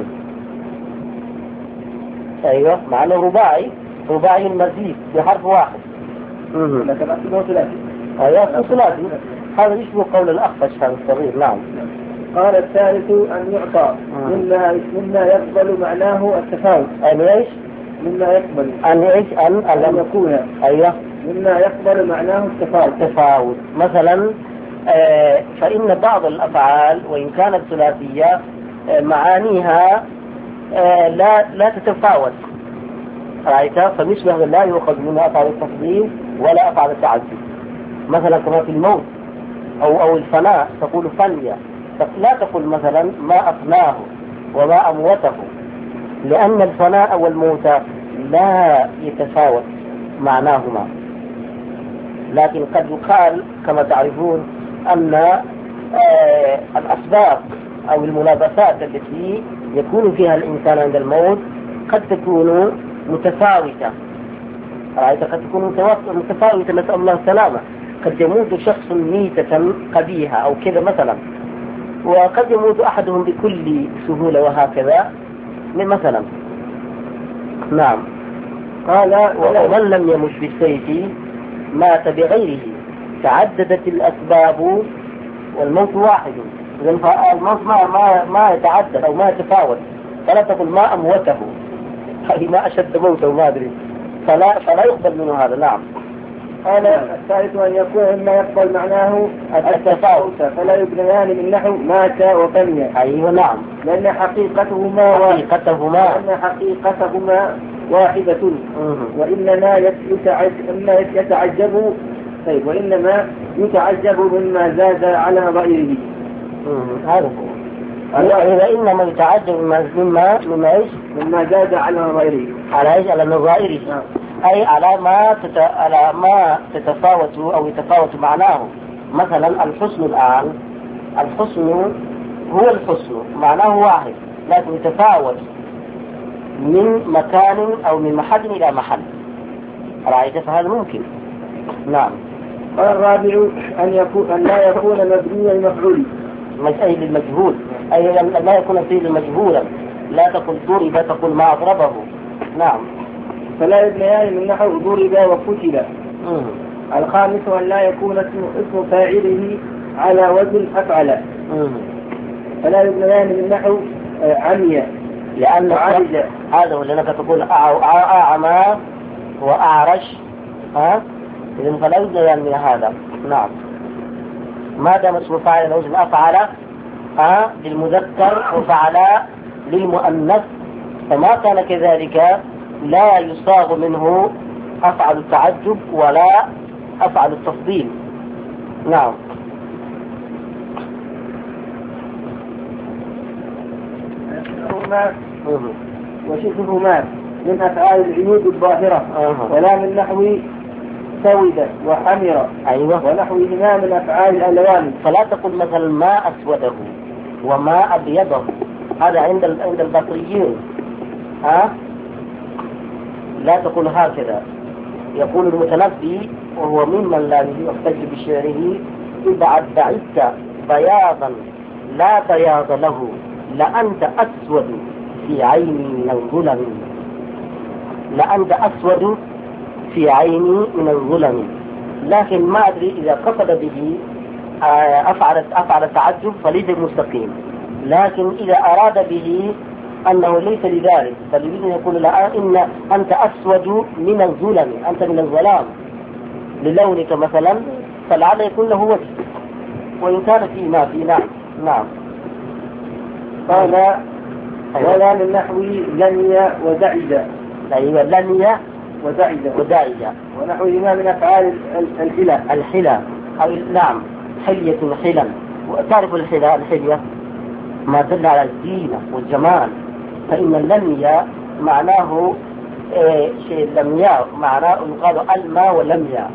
أيوة، معنى رباعي مزيد بحرف واحد. لكن أصله ثلاثي. أيوة ثلاثي. هذا يشبه قول الأخفش هذا الصغير. نعم. قال الثالث أن يعطى مما يقبل معناه التفاوت. أن إيش؟ مما يقبل أن إيش؟ أن يكون. أيوة. مما يقبل معناه التفاوت. مثلا فإن بعض الأفعال وإن كانت ثلاثية معانيها لا تتفاوت. رأيت؟ فمثل هذا لا يؤخذ منها أفعال التفضيل ولا أفعال التعجب. مثلا كما في الموت أو الفناء تقول فنيا، لا تقول مثلا ما أفناه وما أموته، لأن الفناء والموت لا يتفاوت معناهما. لكن قد يقال كما تعرفون أن الأسباب أو الملابسات التي يكون فيها الإنسان عند الموت قد تكون متفاوتة. قد تكون متفاوتة، نسأل الله السلامة. قد يموت شخص ميتة قبيحة أو كذا مثلا، وقد يموت أحدهم بكل سهولة وهكذا مثلا. نعم. قال ومن لم يمت بالسيف مات بغيره تعددت الأسباب والموت واحد. إذن الموت ما يتعدد أو ما يتفاوت، فلا تقل ما أموته أي ما أشد موته وما أدري، فلا يقبل منه هذا. نعم. قال الثالث أن يكون مما يقبل معناه التفاوت، فلا يبنيان من نحو مات وفني. أيوة نعم. لأن حقيقتهما واحدة، وإنما يتعجب طيب وإنما يتعجب مما زاد على غيره. هذا هو. إنما يتعجب مما زاد على غيره. على إيش؟ على غيره. أي على ما تتفاوت أو يتفاوت معناه. مثلا الحسن الآن، الحسن هو الحسن معناه واحد، لكن يتفاوت من مكان أو من محل إلى محل. رأيت؟ فهذا ممكن. نعم. قال الرابع أن لا يكون مبنيا لمفعول، أي للمجهول، أي لا يكون فيه مجهولا. لا تقل ضرب، تقول ما أضربه. نعم. فلا يبنيان من نحو ضرب وقتل. الخامس أن لا يكون اسم فاعله على وزن أفعل. فلا يبنيان من نحو عمي، لأن هذا هو لأنك تقول أعمى وأعرش، إذن فلا يبنيان من هذا. نعم. ما دام اسم فاعل على وزن أفعل للمذكر وفعل للمؤنث، فما كان كذلك لا يصاغ منه أفعل التعجب ولا أفعل التفضيل. نعم. وشبه مات من أفعال العيود الظاهرة، ولا من نحو سود وحمر. أيوة. ونحوهما من أفعال الألوان. فلا تقل مثلا ما أسوده وما أبيضه، هذا عند البصريين. لا تقول هكذا. يقول المتنبي وهو ممن لا يحتج بشعره: إذا بعدت بياضا لا بياض له لأنت أسود في عيني من الظلم. لأنت أسود في عيني من الظلم. لكن ما أدري إذا قصد به أفعل التعجب فليس مستقيم، لكن إذا أراد به أنه ليس لذلك بل يريد أن يقول لا إن أنت أسود من الظلم، أنت من الظلام للونك مثلا، فلعل يكون له وجه وإن كان فيه ما فيه. نعم. نعم. قال ولا من نحو لني ودعج. أيوة. لني ودعج ونحوهما من أفعال الحلى. نعم. حلية حلا. وتعرف الحلية ما دل على الزينة والجمال. فإن اللمية معناه شيء لمياء، معناه يقال الماء ولمياء.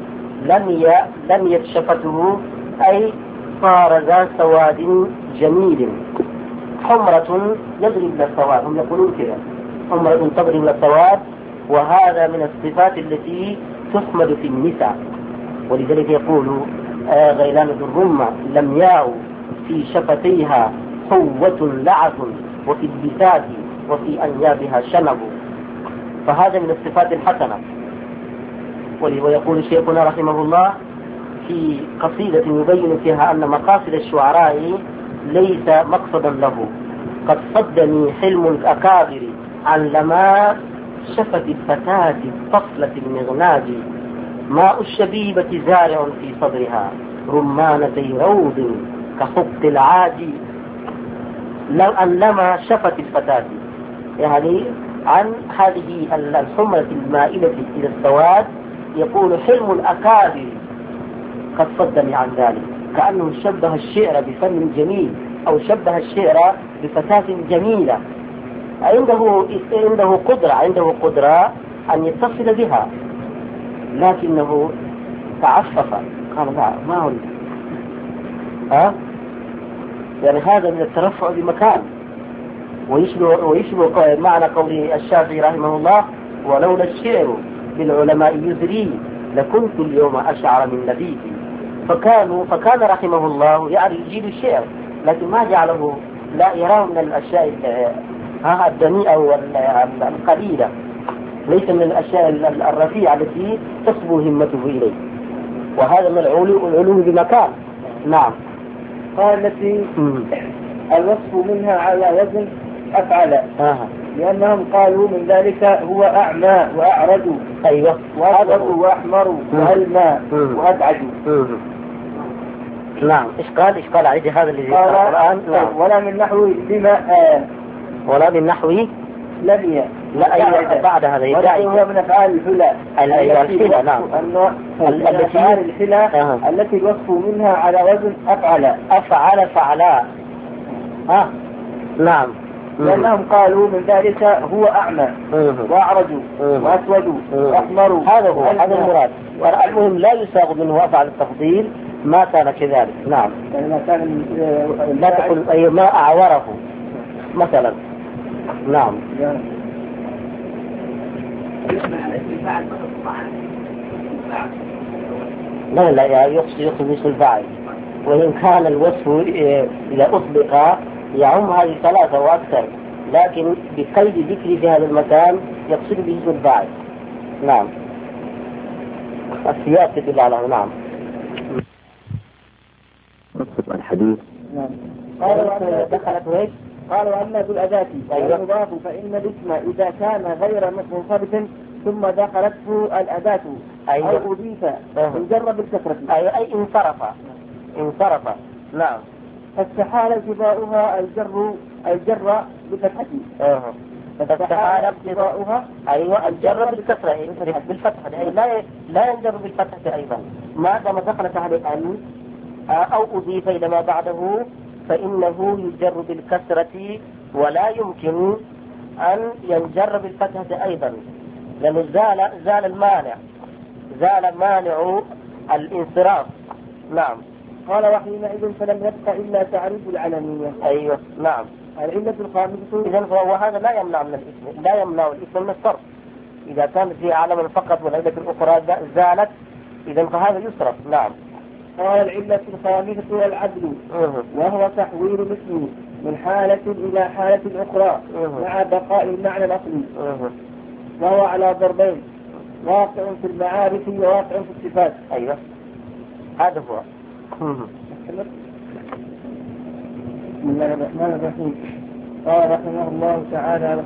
لمية شفته أي صار ذا سواد جميل. حمرة يضرب للسواد، هم يقولون كذا، حمرة تضرب للسواد، وهذا من الصفات التي تحمد في النساء. ولذلك يقول غيلان ذو الرمة: لمياء في شفتيها قوة لعب، وفي اللسات وفي أنيابها شنب. فهذا من الصفات الحسنة. ويقول شيخنا رحمه الله في قصيدة يبين فيها أن مقاصد الشعراء ليس مقصدا له: قد صدني حلم الأكابر عن لما شفت الفتاة الطفلة المغناج، ماء الشبيبة زارع في صدرها رمانتي روض كحق العاج. لو أن لما شفت الفتاة، يعني عن هذه الحمرة المائلة إلى السواد، يقول حلم الأكابر قد صدني عن ذلك، كأنه شبه الشعر بفن جميل أو شبه الشعر بفتاة جميلة عنده قدرة أن يتصل بها، لكنه تعفف قال لا ما هو يعني هذا من الترفع بمكان، ويشبه معنى قول الشافعي رحمه الله: ولولا الشعر بالعلماء يزري لكنت اليوم أشعر من نبيتي. فكان رحمه الله يعني يجيد الشعر، لكن ما جعله لا يراه من الأشياء الدنيئة والقليلة، ليس من الأشياء الرفيعة التي تصبو همته إليه. وهذا من العلو بمكان. نعم. قال التي الوصف منها على وزن أفعل، لأنهم قالوا من ذلك هو أعمى وأعرج وأبرد وأحمر وألمى وأدعج. نعم. إيش قال عيد هذا الذي يقرأ الآن؟ نعم. ولا من نحو لما ولا من نحو لم لا أيوة بعد هذا يدعي هو من أفعال الحلى. الحلى. نعم. أفعال الحلى التي الوصف منها على وزن أفعل فعلاء. نعم. لأنهم قالوا من ذلك هو أعمى وأعرج وأسود وأحمر. هذا المراد. المهم لا يساغ منه أفعل التفضيل ما كان كذلك. نعم. يعني ما كان لا تقل أي ما أعوره مثلا. نعم. لا يقصد اسم الفاعل، وإن كان الوصف إذا أطلق يعم هذه ثلاثة وأكثر، لكن بقيد ذكر في هذا المكان يقصد به اسم الفاعل. نعم. السياق تدل على. نعم. نصف الحديث. نعم. قالوا أما بالأداة المضاف فإن الاسم إذا كان غير منصرف ثم دخلته الأداة أو أضيف انجر بالكسرة أي انصرف. نعم. فاستحال ابتداؤها الجر بالفتحة. فاستحال ابتداؤها الجر بالكسرة بالفتحة، لا ينجر بالفتحة أيضا ما دام دخلت عليه أن أو أضيف إلى ما بعده فإنه يجر بالكسرة، ولا يمكن أن ينجر بالفتحة أيضا، لأنه زال المانع، زال مانع الانصراف. نعم. قال وحينئذ فلم يبق إلا تعريف العلمية. أيوة. نعم. العلة الخامسة. إذن وهذا لا يمنع من الاسم، لا يمنع الاسم من الصرف إذا كانت فيه علما فقط والعلة الأخرى زالت، إذن فهذا يصرف. نعم. قال العلة الخامسة العدل، وهو تحويل الاسم من حالة إلى حالة أخرى مع بقاء المعنى الأصلي، وهو على ضربين: واقع في المعارف وواقع في الصفات. أيوة. هذا هو. بسم الله الرحمن الرحيم. قال رحمه الله تعالى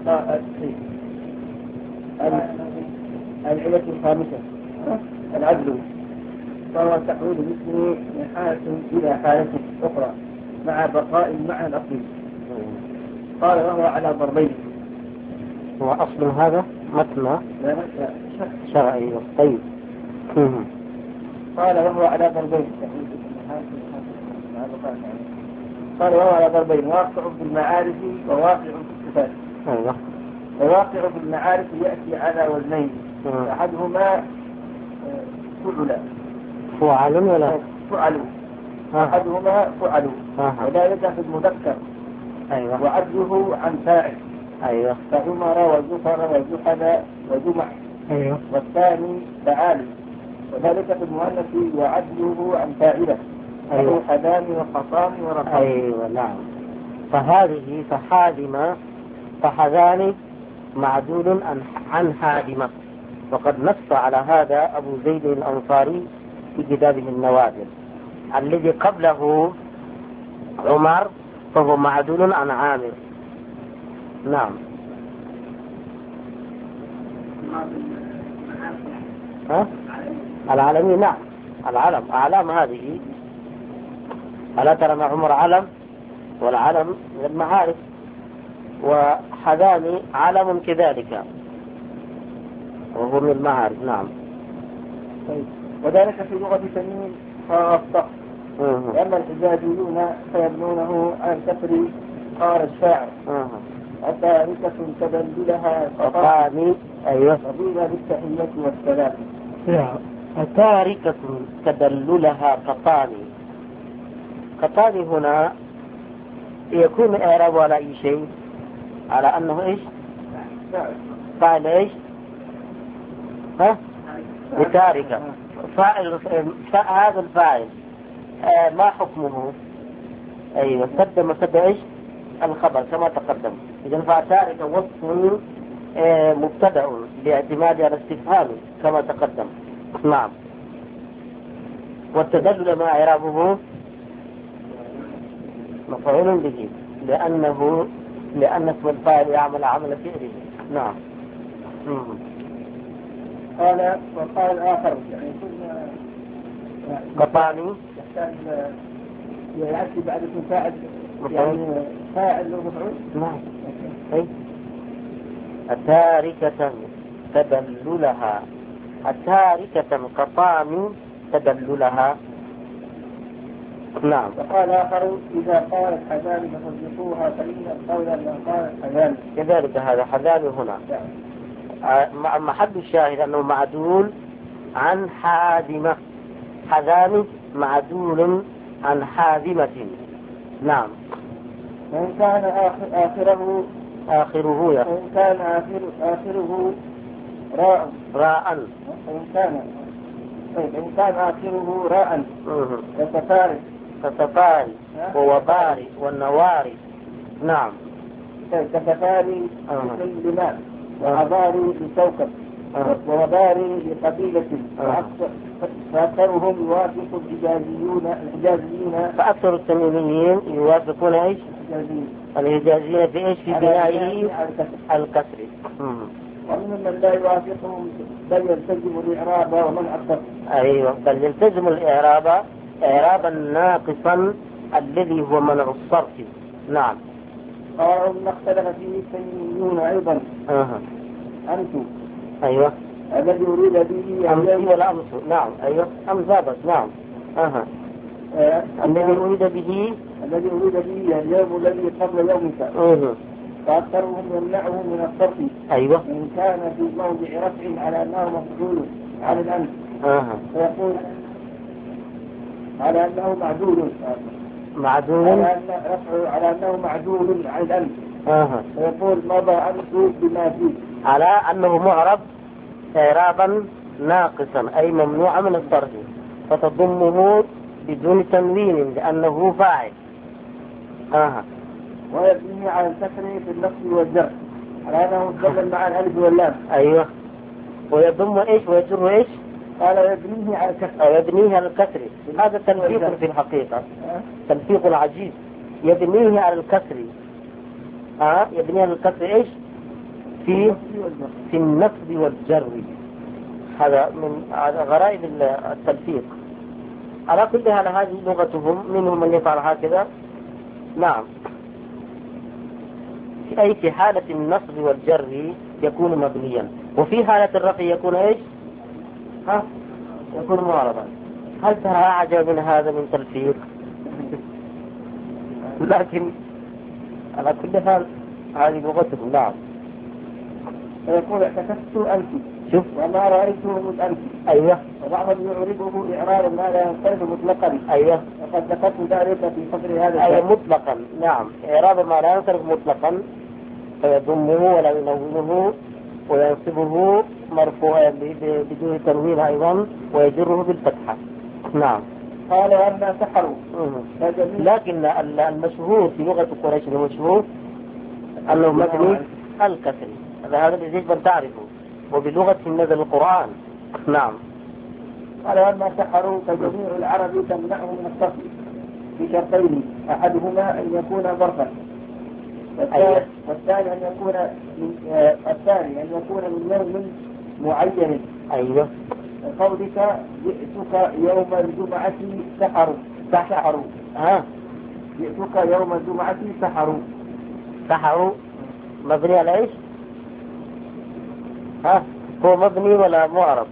العلة الخامسة العدل، فهو تحويل الاسم من حالة إلى حالة أخرى مع بقاء المعنى الأصلي. قال وهو على ضربين. هو أصل هذا متن شرعي. طيب. قال وهو على ضربين. قال وهو على ضربين: واقع بالمعارف وواقع في الصفات. أيوة. وواقع بالمعارف يأتي على وزنين: أحدهما فعل ولا فعل، أحدهما فعل، وذلك في المذكر. أيوة. وعدله عن فاعل. أيوة. فعمر وزفر وزحل وجمع. أيوة. والثاني فعال، وذلك في المؤنث وعدله عن فاعله. أيوة. حدام وخصام ورقام. أيوة. نعم. فهذه فحذان معدول عن حادمة، وقد نص على هذا أبو زيد الأنصاري في كتابه النوادر. الذي قبله عمر فهو معدول عن عامر. نعم. العالمي. نعم. العلم أعلام هذه. ألا ترى ما عمر علم، والعلم من المعارف، وحذاني علم كذلك وهو من المعارف. نعم. طيب. وذلك في لغة تميم خاصة، لأن الحجازيون فيبنونه عن كسر. قال الشاعر: أتاركة تدللها قطاني. أيوة. فضيلة بالتحية والسلام. أتاركة تدللها قطاني. قطاني هنا يكون إعراب على أي شيء؟ على أنه إيش؟ فاعل إيش؟ بتاركة. فاعل هذا الفاعل ما حكمه؟ أيوة. سد إيش؟ الخبر كما تقدم. إذن فأتاركة وصف مبتدأ باعتماد على استفهام كما تقدم. نعم. والتدلل ما إعرابه مفعول به لأن اسم الفاعل يعمل عمل فعله. نعم. قال وقال آخر يعني كنا قطعني يحتاج يأتي بعد اسم فاعل يعني فاعل له مفعول. نعم. أي التاركة تدللها التاركة قطعني تدللها. نعم. وقال آخر إذا قالت حذان فصدقوها فإن القول ما قالت حذان. كذلك هذا حذان هنا محل الشاهد أنه معدول عن حازمة. حذان معدول عن حازمة. نعم. وإن كان آخره يا وإن كان آخره راء وإن كان آخره راء كتفاري ووباري والنواري. نعم. كتفاري لماء وعباري لكوكب ووباري لقبيلة فأكثرهم يوافق الحجازيين فأكثر التميميين يوافقون إيش؟ الحجازيين في إيش؟ في بنائه الكسر. ومن من لا يوافقهم بل يلتزم الإعراب ومنع الصرف. أيوة بل يلتزم الإعراب إعرابا ناقصا الذي هو منع الصرف. نعم. قالوا ما اختلف فيه التميميون أيضا. أنتم. أيوة. الذي يريد به أمس ولا أمس. نعم. أيوة أمس ضابط. نعم. الذي يريد به اليوم الذي قبل يومك. فأكثرهم يمنعه من الصرف. أيوة. إن كان في موضع رفع على أنه مفعول على الأمس. فيقول على أنه معدول على أنه معدول عن الأمس. فيقول مضى أمس بما فيه على أنه معرب إعرابا ناقصا أي ممنوع من الصرف فتضمه بدون تنوين لأنه فاعل. ويبنيه على الكسر في اللفظ والجر على أنه يتضمن مع الألف واللام. أيوة. ويضم إيش ويجر إيش؟ قال يبنيه على الكسر. أو يبنيه على الكسر. هذا تلفيق في الحقيقة تلفيق عجيب. يبنيه على الكسر. يبنيه على الكسر إيش؟ في النصب والجر. هذا من غرائب التلفيق. على كل حال هذه لغتهم. منهم من يفعل هكذا. نعم. أي في حالة النصب والجر يكون مبنيا وفي حالة الرفع يكون إيش؟ يكون معرضا. هل ترى أعجب من هذا من تلفيق؟ لكن على كل حال هذه لغتهم. نعم. فيقول اعتكفت أنت شوف وما رأيته من أنت. أيوة. وبعضهم يعربه إعراب ما لا ينصرف مطلقا. أيوة. وقد ذكرت ذلك في فضل هذا. أي مطلقا. نعم. إعراب ما لا ينصرف مطلقا فيضمه ولا ينونه وينصبه مرفوعا بدون تنوين أيضا ويجره بالفتحة. نعم. قال أما سحروا. لكن المشهور في لغة قريش المشهور أنه مبني الكسر. هذا الذي يجب أن تعرفه وبلغة نزل القرآن. نعم. قال أما سحروا فجميع العرب تمنعه من الصرف في شرطين أحدهما أن يكون ظرفا والثاني أن يكون من يوم معين. أيوة. قولك جئتك يوم الجمعة سحروا. جئتك يوم الجمعة سحروا مبني على إيش؟ هو مبني ولا معرب؟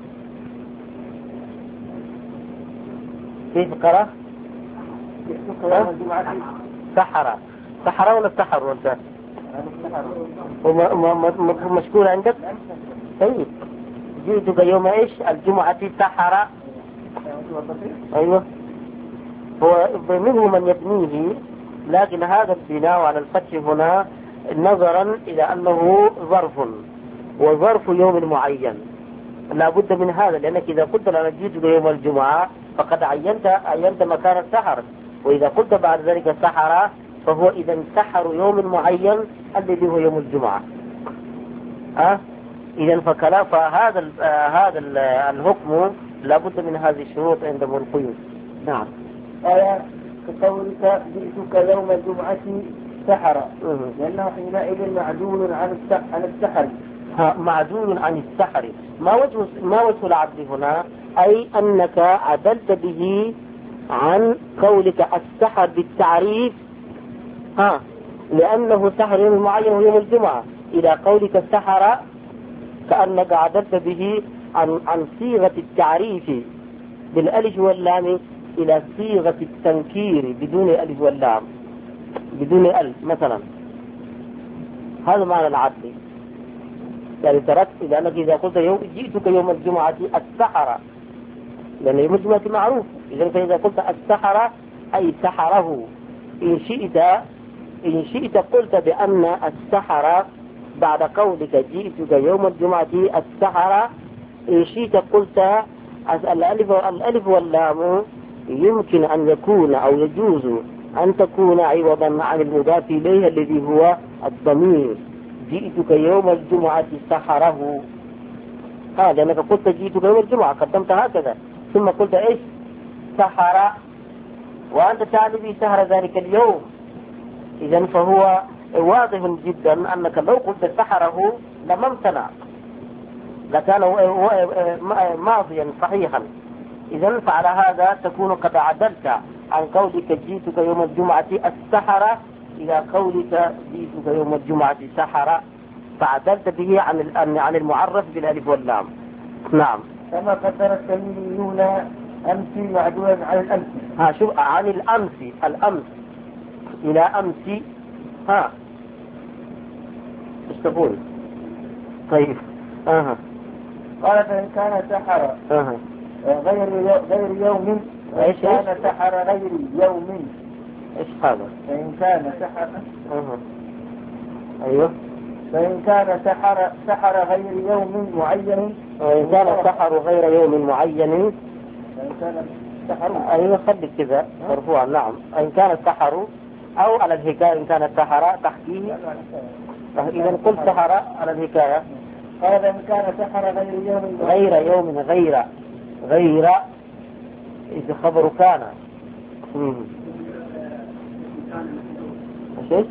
كيف قرأ؟ جئتك يوم الجمعة سحر ولا سحر وانت؟ مشكور عندك؟ طيب. جئتك يوم إيش؟ الجمعة سحر. أيوة. هو منه من يبنيه لكن هذا البناء على الفتح هنا نظرا إلى أنه ظرف وظرف يوم معين لا بد من هذا لأنك إذا قلت لنا جئتك يوم الجمعة فقد عينت مكان السحر وإذا قلت بعد ذلك السحر فهو إذا سحر يوم معين الذي هو يوم الجمعة. إذا فهذا هذا الحكم لابد من هذه الشروط عندهم القيود. نعم. آية كقولك جئتك يوم الجمعة سحرا، لأنه حينئذ معدول عن السحر. معدول عن السحر. ما وجه العدل هنا؟ أي أنك عدلت به عن قولك السحر بالتعريف لأنه سحر يوم معين ويوم الجمعة، إلى قولك السحر كأنك عدلت به عن صيغة التعريف بالألف واللام إلى صيغة التنكير بدون ألف واللام، بدون ألف مثلا. هذا معنى العدل. يعني تركت، لأنك إذا قلت جئتك يوم الجمعة السحر، لأن يوم الجمعة معروف، إذا فإذا قلت السحر أي سحره. إن شئت قلت بأن السحر بعد قولك جئتك يوم الجمعة السحر، إن شئت قلت الألف واللام يمكن أن يكون أو يجوز أن تكون عوضا عن المضاف إليه الذي هو الضمير. جئتك يوم الجمعة سحره، هذا أنك قلت جئتك يوم الجمعة قدمت هكذا، ثم قلت إيش؟ سحر، وأنت تعني به سحر ذلك اليوم. إذن فهو واضح جدا أنك لو قلت سحره لما امتنع، لكان ماضيا صحيحا. إذن فعلى هذا تكون قد عدلت عن قولك جئتك يوم الجمعة السحر إلى قولك جئتك يوم الجمعة سحر، فعدلت به عن المعرف بالألف واللام. نعم. كما قدر التميميون أمس معدولا عن الأمس. شوف، عن الأمس إلى أمس. ايش تقول؟ طيب. قال فإن كان سحر غير يوم، ايش كان سحر غير يوم. ايش هذا؟ فإن كان سحر ايوه، فإن كان سحر غير يوم معين، وإن كان سحر غير يوم معين، فإن كان سحر، ايوه خليك كذا مرفوعا. نعم. إن كان السحر أو على الحكاية، إن كان السحر تحكيه، إذا قلت سحر على الحكاية. قال إن كان سحر غير يوم غير إذا خبر كان. ايش؟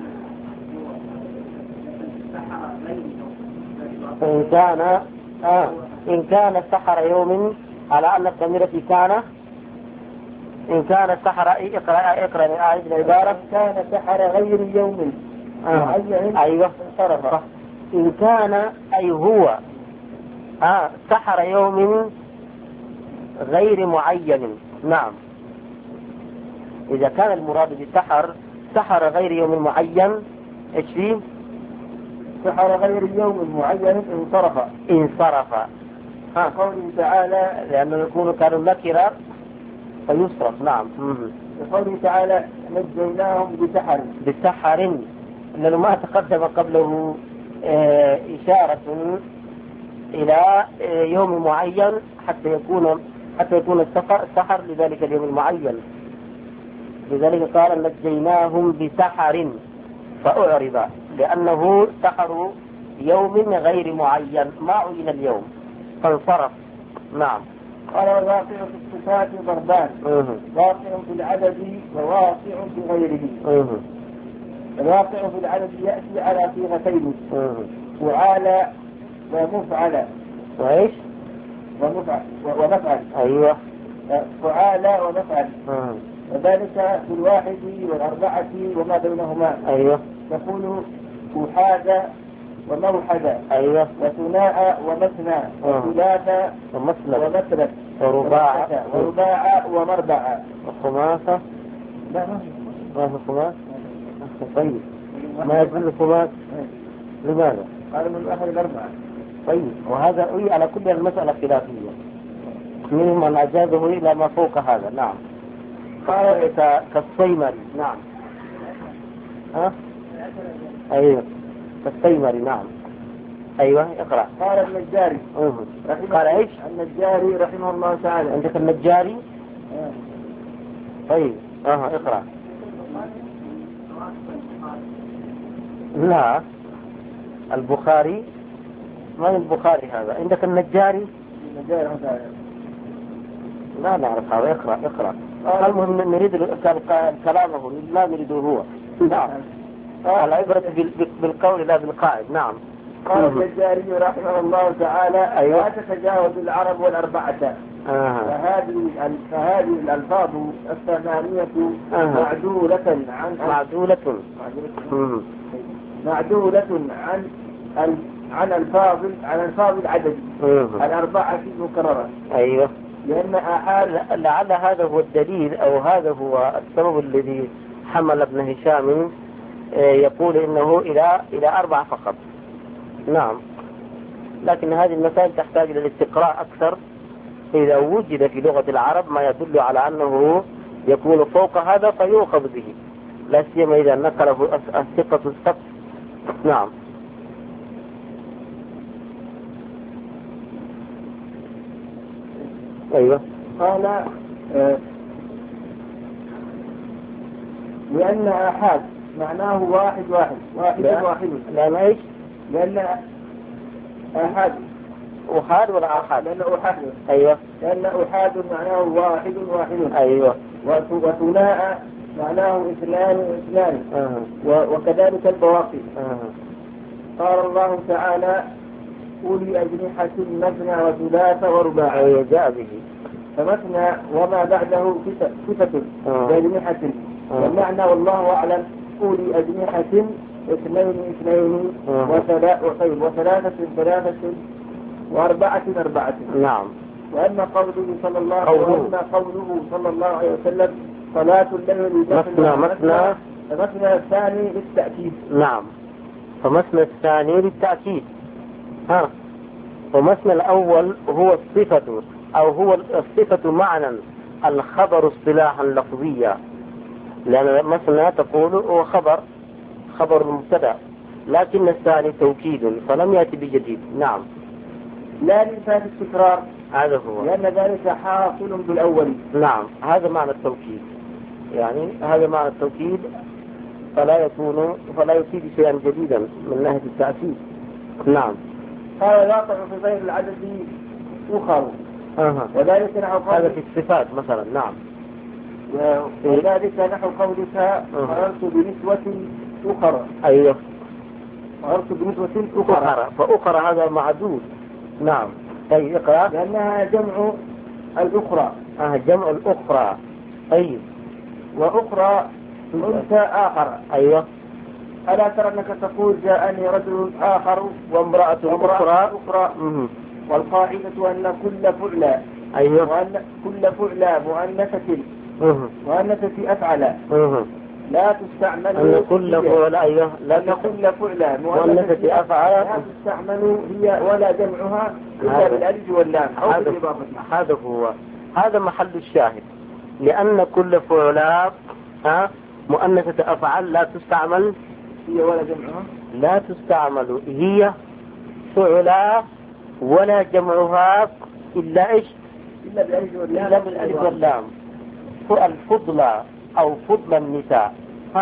إن كان سحر يوم على أن الضمير في كان. إن كان سحر اقرأ آية العبارة. كان سحر غير يوم معين. أيوة صرف. إن كان أي هو سحر يوم غير معين. نعم. إذا كان المراد بالسحر سحر غير يوم معين، إيش فيه؟ سحر غير يوم معين انصرف. قوله تعالى، لأنه يكون كانوا نكرة فيصرف. نعم. قوله تعالى نجيناهم بسحر، لأنه ما تقدم قبله إشارة إلى يوم معين حتى يكون السحر لذلك اليوم المعين. لذلك قال نجيناهم بسحر فأعرض، لأنه سحر يوم غير معين ما عين اليوم فانصرف. نعم. قال الواقع في الصفات ضربان، واقع في العدد وواقع في غيره. الواقع في العدد يأتي على صيغتين، فعال ومفعل. وإيش؟ ومفعل. أيوة. فعال ومفعل. وذلك في الواحد والأربعة وما بينهما. أيوة. تقول أحاد وموحد. أيوة. وثناء ومثنى وثلاث ومثلث ورباع ومربع وخماسة. لا ما في خماس. طيب ما يدل الخماس لماذا؟ قال من أحد الأربعة. طيب وهذا على كل المسألة خلافية، منهم من أجازه إلى ما فوق هذا. نعم. قال كالصيمري. نعم. أيوة كالصيمري. نعم. أيوة اقرأ. قال النجاري. قال إيش؟ النجاري رحمه الله تعالى. عندك النجاري. طيب اقرأ. لا، البخاري ما من البخاري هذا. عندك النجاري؟ لا نعرف هذا. اقرأ. المهم نريد كلامه لا نريده هو. نعم. العبرة بالقول لا بالقائد. نعم. قال النجاري رحمه الله تعالى: أيوة. لا تتجاوز العرب والأربعة. فهذه الألفاظ الثمانية معدولة عن ألفاظ العدد الأربعة المكررة. أيوة. لأن لعل هذا هو الدليل أو هذا هو السبب الذي حمل ابن هشام يقول إنه إلى 4 فقط. نعم. لكن هذه المسائل تحتاج إلى الاستقراء أكثر. إذا وجد في لغة العرب ما يدل على أنه يكون فوق هذا فيؤخذ به، لا سيما إذا نقله الثقة السقف. نعم. أيوة. قال: لأن آحاد معناه واحد. لأن إيش؟ لأن آحاد أحاد ولا آحاد؟ لأن أحاد. أيوة. لأن أحاد معناه واحد. أيوة. وثناء معناه اثنان. وكذلك البواقي. قال الله تعالى: أولي أجنحة مثنى وثلاث ورباع. أيوة جاء به. فمثنى وما بعده صفة بأجنحة. والمعنى والله أعلم أولي أجنحة اثنين وثلاثة وأربعة. نعم. وأما قوله صلى الله عليه وسلم: صلاة الليل مثنى الثاني للتأكيد. نعم. فمثنى الثاني للتأكيد. ومثنى الأول هو الصفة أو هو الصفة معنى، الخبر اصطلاحا لفظيا، لأن مثنى تقول هو خبر المبتدا، لكن الثاني توكيد فلم يأتي بجديد. نعم. لا لإنفاذ التكرار، هذا هو، لأن ذلك حاصل بالأول. نعم. هذا معنى التوكيد، يعني هذا معنى التوكيد، فلا يفيد شيئا جديدا من ناحية التأكيد. نعم. قال: يقع في غير العدد أخر. وذلك نحو هذا في الصفات مثلا. نعم. وذلك نحو قولك: مررت بنسوة أخرى. أيوه. مررت بنسوة أخرى. فأخرى هذا معدود. نعم. طيب اقرأ. لأنها جمع الأخرى. جمع الأخرى. طيب. وأخرى أنثى آخر. أيوه. ألا ترى أنك تقول: جاءني رجل آخر وامرأة أخرى. والقاعدة أن كل فعلى، أيوه، وأن كل فعلى مؤنثة أفعل لا تستعمل. أن كل فعلى، أيوه، لأن كل فعلى مؤنثة أفعل لا تستعمل هي ولا جمعها إلا بالألف واللام أو بالإضافة. هذا محل الشاهد، لأن كل فعلى مؤنثة أفعل لا تستعمل هي ولا جمعها، لا تستعمل هي فعلى ولا جمعها إلا إيش؟ إلا بالألف واللام. الفضلى أو فضل النساء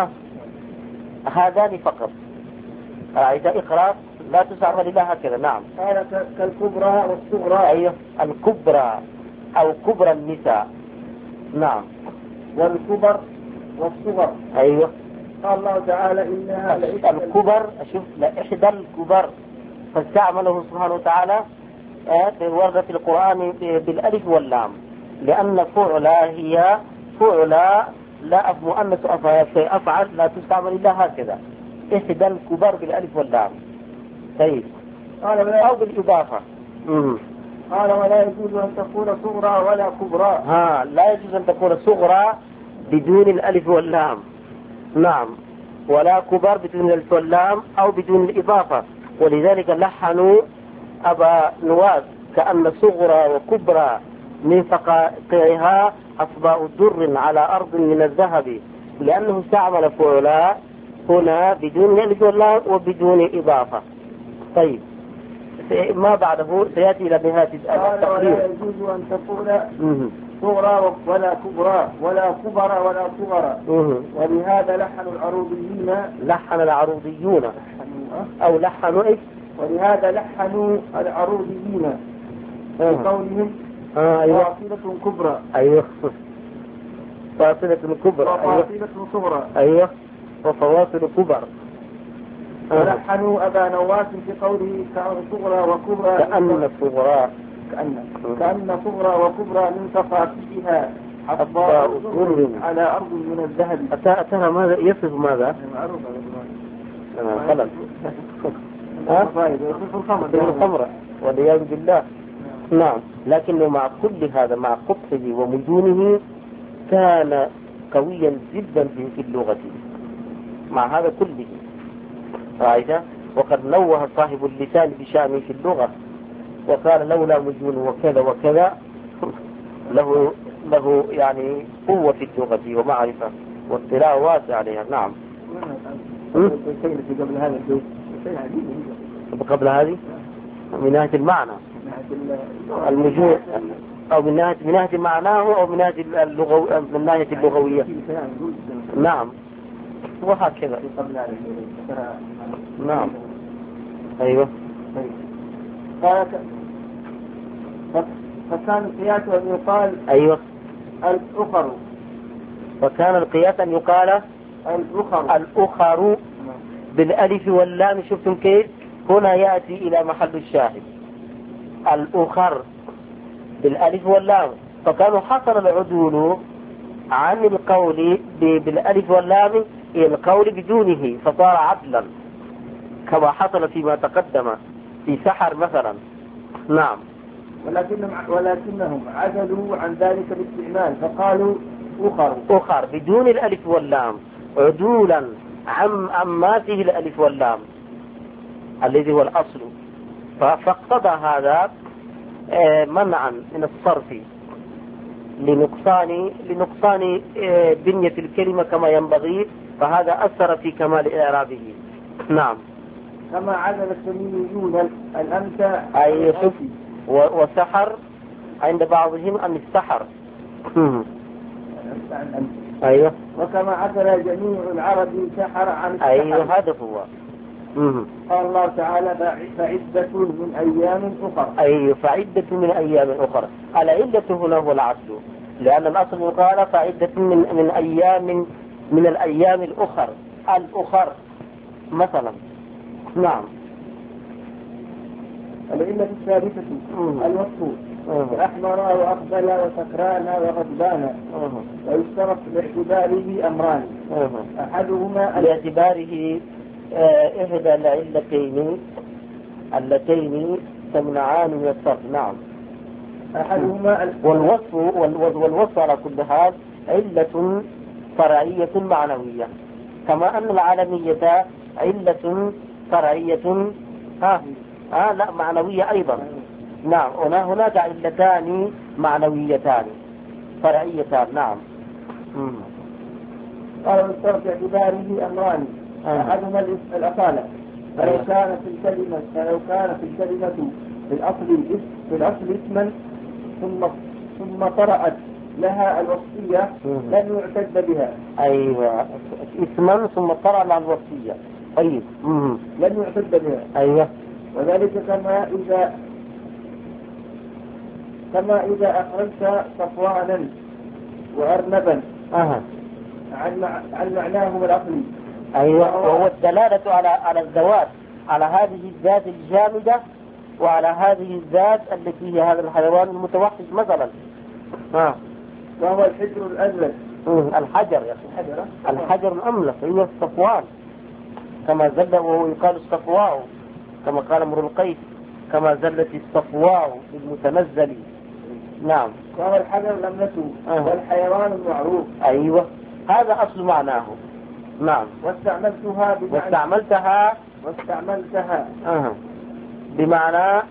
هذان فقط. إذا إقرأ لا تستعمل إلا هكذا. نعم. قال: كالكبرى والصغرى. أيوه. الكبرى أو كبرى النساء. نعم. والكبر والصغر. أيوه. قال الله تعالى: إنها الكبر، شوف، لإحدى الكبر، فاستعمله سبحانه وتعالى ورد في القرآن بالألف واللام، لأن فعلى هي فعلى لا مؤنث أفعل لا تستعمل إلا هكذا، إحدى الكبر بالألف واللام. طيب. أو بالإضافة. قال: ولا يجوز أن تكون صغرى ولا كبرى. لا يجوز أن تكون صغرى بدون الألف واللام. نعم. ولا كبر بدون الألف واللام أو بدون الإضافة. ولذلك لحنوا أبا نواس: كأن صغرى وكبرى من فقاقعها أصباء در على أرض من الذهب، لأنه استعمل فعلا هنا بدون الألف واللام وبدون إضافة. طيب. ما بعده سيأتي إلى نهاية التقرير. ولا يجوز أن تقول صغرى ولا كبرى ولا كبر ولا صغرى. ولهذا لحن العروضيون أو لحنوا إيش؟ ولهذا لحنوا العروضيين بقولهم فاصلة كبرى. أيوه فاصلة كبرى وفاصلة صغرى. أيوه وفواصل كبر. ولحنوا أبا نواس في قوله صغرى وكبرى كأن صغرى صغرى وكبرى من تفاصيلها حصباء على أرض من الذهب. أترى ماذا يصف ماذا؟ خلل الخمر والعياذ بالله. نعم لكنه مع كل هذا مع قبحه ومجونه كان قويا جدا في اللغة مع هذا كله. رأيت وقد نوه صاحب اللسان بشأنه في اللغة وقال لولا مجون وكذا وكذا له يعني قوة في اللغة ومعرفة واطلاع واسع عليها. نعم. قبل هذا البيت قبل هذه من ناحية المعنى المجون أو من ناحية معناه أو من ناحية من ناحية اللغوية. نعم وهكذا. نعم أيوه. فكان القياس أن يقال أيوه الأخر. وكان القياس أن يقال الأخر بالألف واللام. شفتم كيف هنا يأتي إلى محل الشاهد الأخر بالألف واللام. فكانوا حصل العدول عن القول بالألف واللام إلى القول بدونه فصار عدلا كما حصل فيما تقدم في سحر مثلا. نعم. ولكنهم عدلوا عن ذلك بالاستعمال فقالوا أخر بدون الألف واللام عدولا عما فيه الألف واللام الذي هو الأصل. فاقتضى هذا منعا من الصرف لنقصان بنية الكلمة كما ينبغي. فهذا أثر في كمال إعرابه. نعم. كما عدل السمينيون الأمثى أي وسحر عند بعضهم أن السحر. أيوه. وكما عدل جميع العرب سحر عن السحر. أيوه هذا هو. قال الله تعالى فعدة من أيام أخرى. أيوه فعدة من أيام أخرى. العدة هنا هو العدل لأن الأصل قال فعدة من الأيام الأخر مثلا. نعم. العلة الثالثة الوصف أحمر وأقبل وسكران وغضبان. ويشترط باعتباره أمران أحدهما باعتباره إحدى العلتين اللتين تمنعان من الصرف. نعم. أحدهما والوصف على كل حال علة فرعية معنوية كما أن العالمية علة فرعية لا معنوية أيضا. نعم. هناك علتان معنويتان فرعيتان. نعم. قال الشرط باعتباره أمران أحدهما الأصالة فلو كانت الكلمة في الأصل اسما ثم طرأت لها الوصفية لم يعتد بها. أيوة اسما ثم طرأ لها الوصفية. طيب لم يعتد بها. أيوة. وذلك كما إذا أخرجت صفوانا وأرنبا عن معناهم الأصلي. أيوة. وهو الدلالة على الذوات على هذه الذات الجامدة وعلى هذه الذات التي هي هذا الحيوان المتوحش مثلا. وهو الحجر الأزرق. الحجر يا أخي الحجر الأملس. هي الصفوان كما زل وهو يقال الصفواء كما قال امرؤ القيس كما زلت الصفواء بالمتنزل. نعم. وهو الحجر الأملس والحيوان المعروف. أيوة هذا أصل معناه. نعم. واستعملتها بمعنى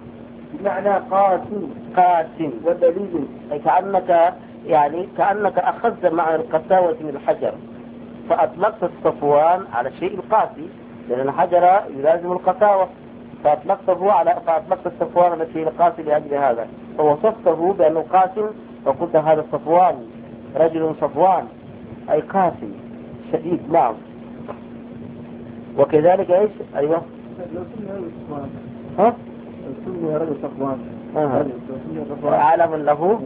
قاسٍ ودليل. أي كأنك أخذت معنى القساوة من الحجر فأطلقت الصفوان على الشيء القاسي لأن الحجر يلازم القساوة فأطلقت الصفوان على الشيء القاسي لأجل هذا فوصفته بأنه قاسي فقلت هذا الصفوان رجل صفوان أي قاسي شديد. نعم. وكذلك ايش؟ ايوه ها؟ سمي رجل صفوان. علم له،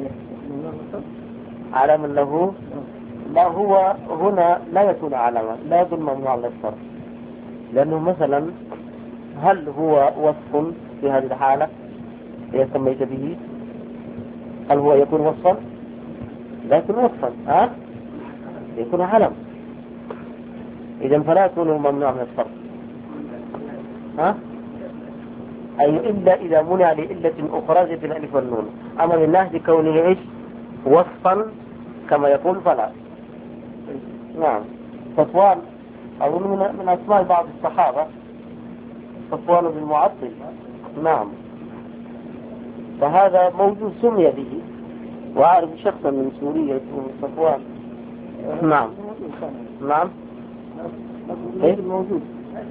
علم له، لا هو هنا لا يكون علما، لا يكون ممنوع من الصرف، لأنه مثلا هل هو وصف في هذه الحالة إذا سميت به؟ هل هو يكون وصفا؟ لا يكون وصفا، يكون علم، إذا فلا يكون ممنوع من الصرف. أي إلا إذا منع لإلة أخرى زي الألف والنون، أما لله بكونه إيش وصفا كما يقول فلا. نعم. صفوان أظن من أسماء بعض الصحابة، صفوان بن معطل. نعم. فهذا موجود سمي به، وأعرف شخصا من سوريا اسمه صفوان. نعم. نعم. إيه؟ موجود.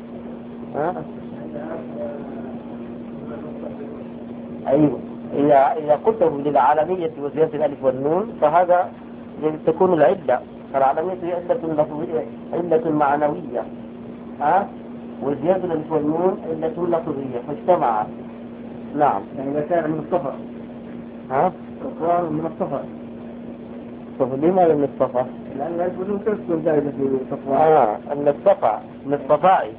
أيوة. إذا قلته للعالمية وزيادة الألف والنون فهذا تكون العلة. العالمية هي علة لفظية، علة معنوية، وزيادة الألف والنون علة لفظية فاجتمعت. نعم. يعني إذا كان من الصفا. صفوان من الصفا. لماذا من الصفا؟ لأن الألف والنون تذكر زائدة في صفوان. من الصفا، من الصفاء.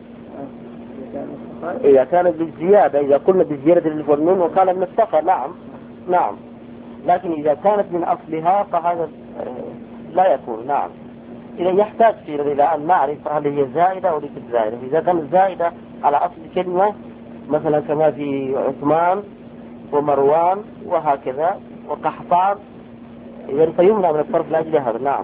إذا كانت بالزيادة، إذا قلنا بالزيادة الألف والنون وكان من الصفا. نعم. نعم. لكن إذا كانت من أصلها فهذا لا يكون. نعم. إذا يحتاج إلى أن نعرف هل هي زائدة أو ليست زائدة. إذا كانت زائدة على أصل الكلمة مثلا كما في عثمان ومروان وهكذا وقحطان، إذا فيمنع من الصرف لأجل هذا. نعم.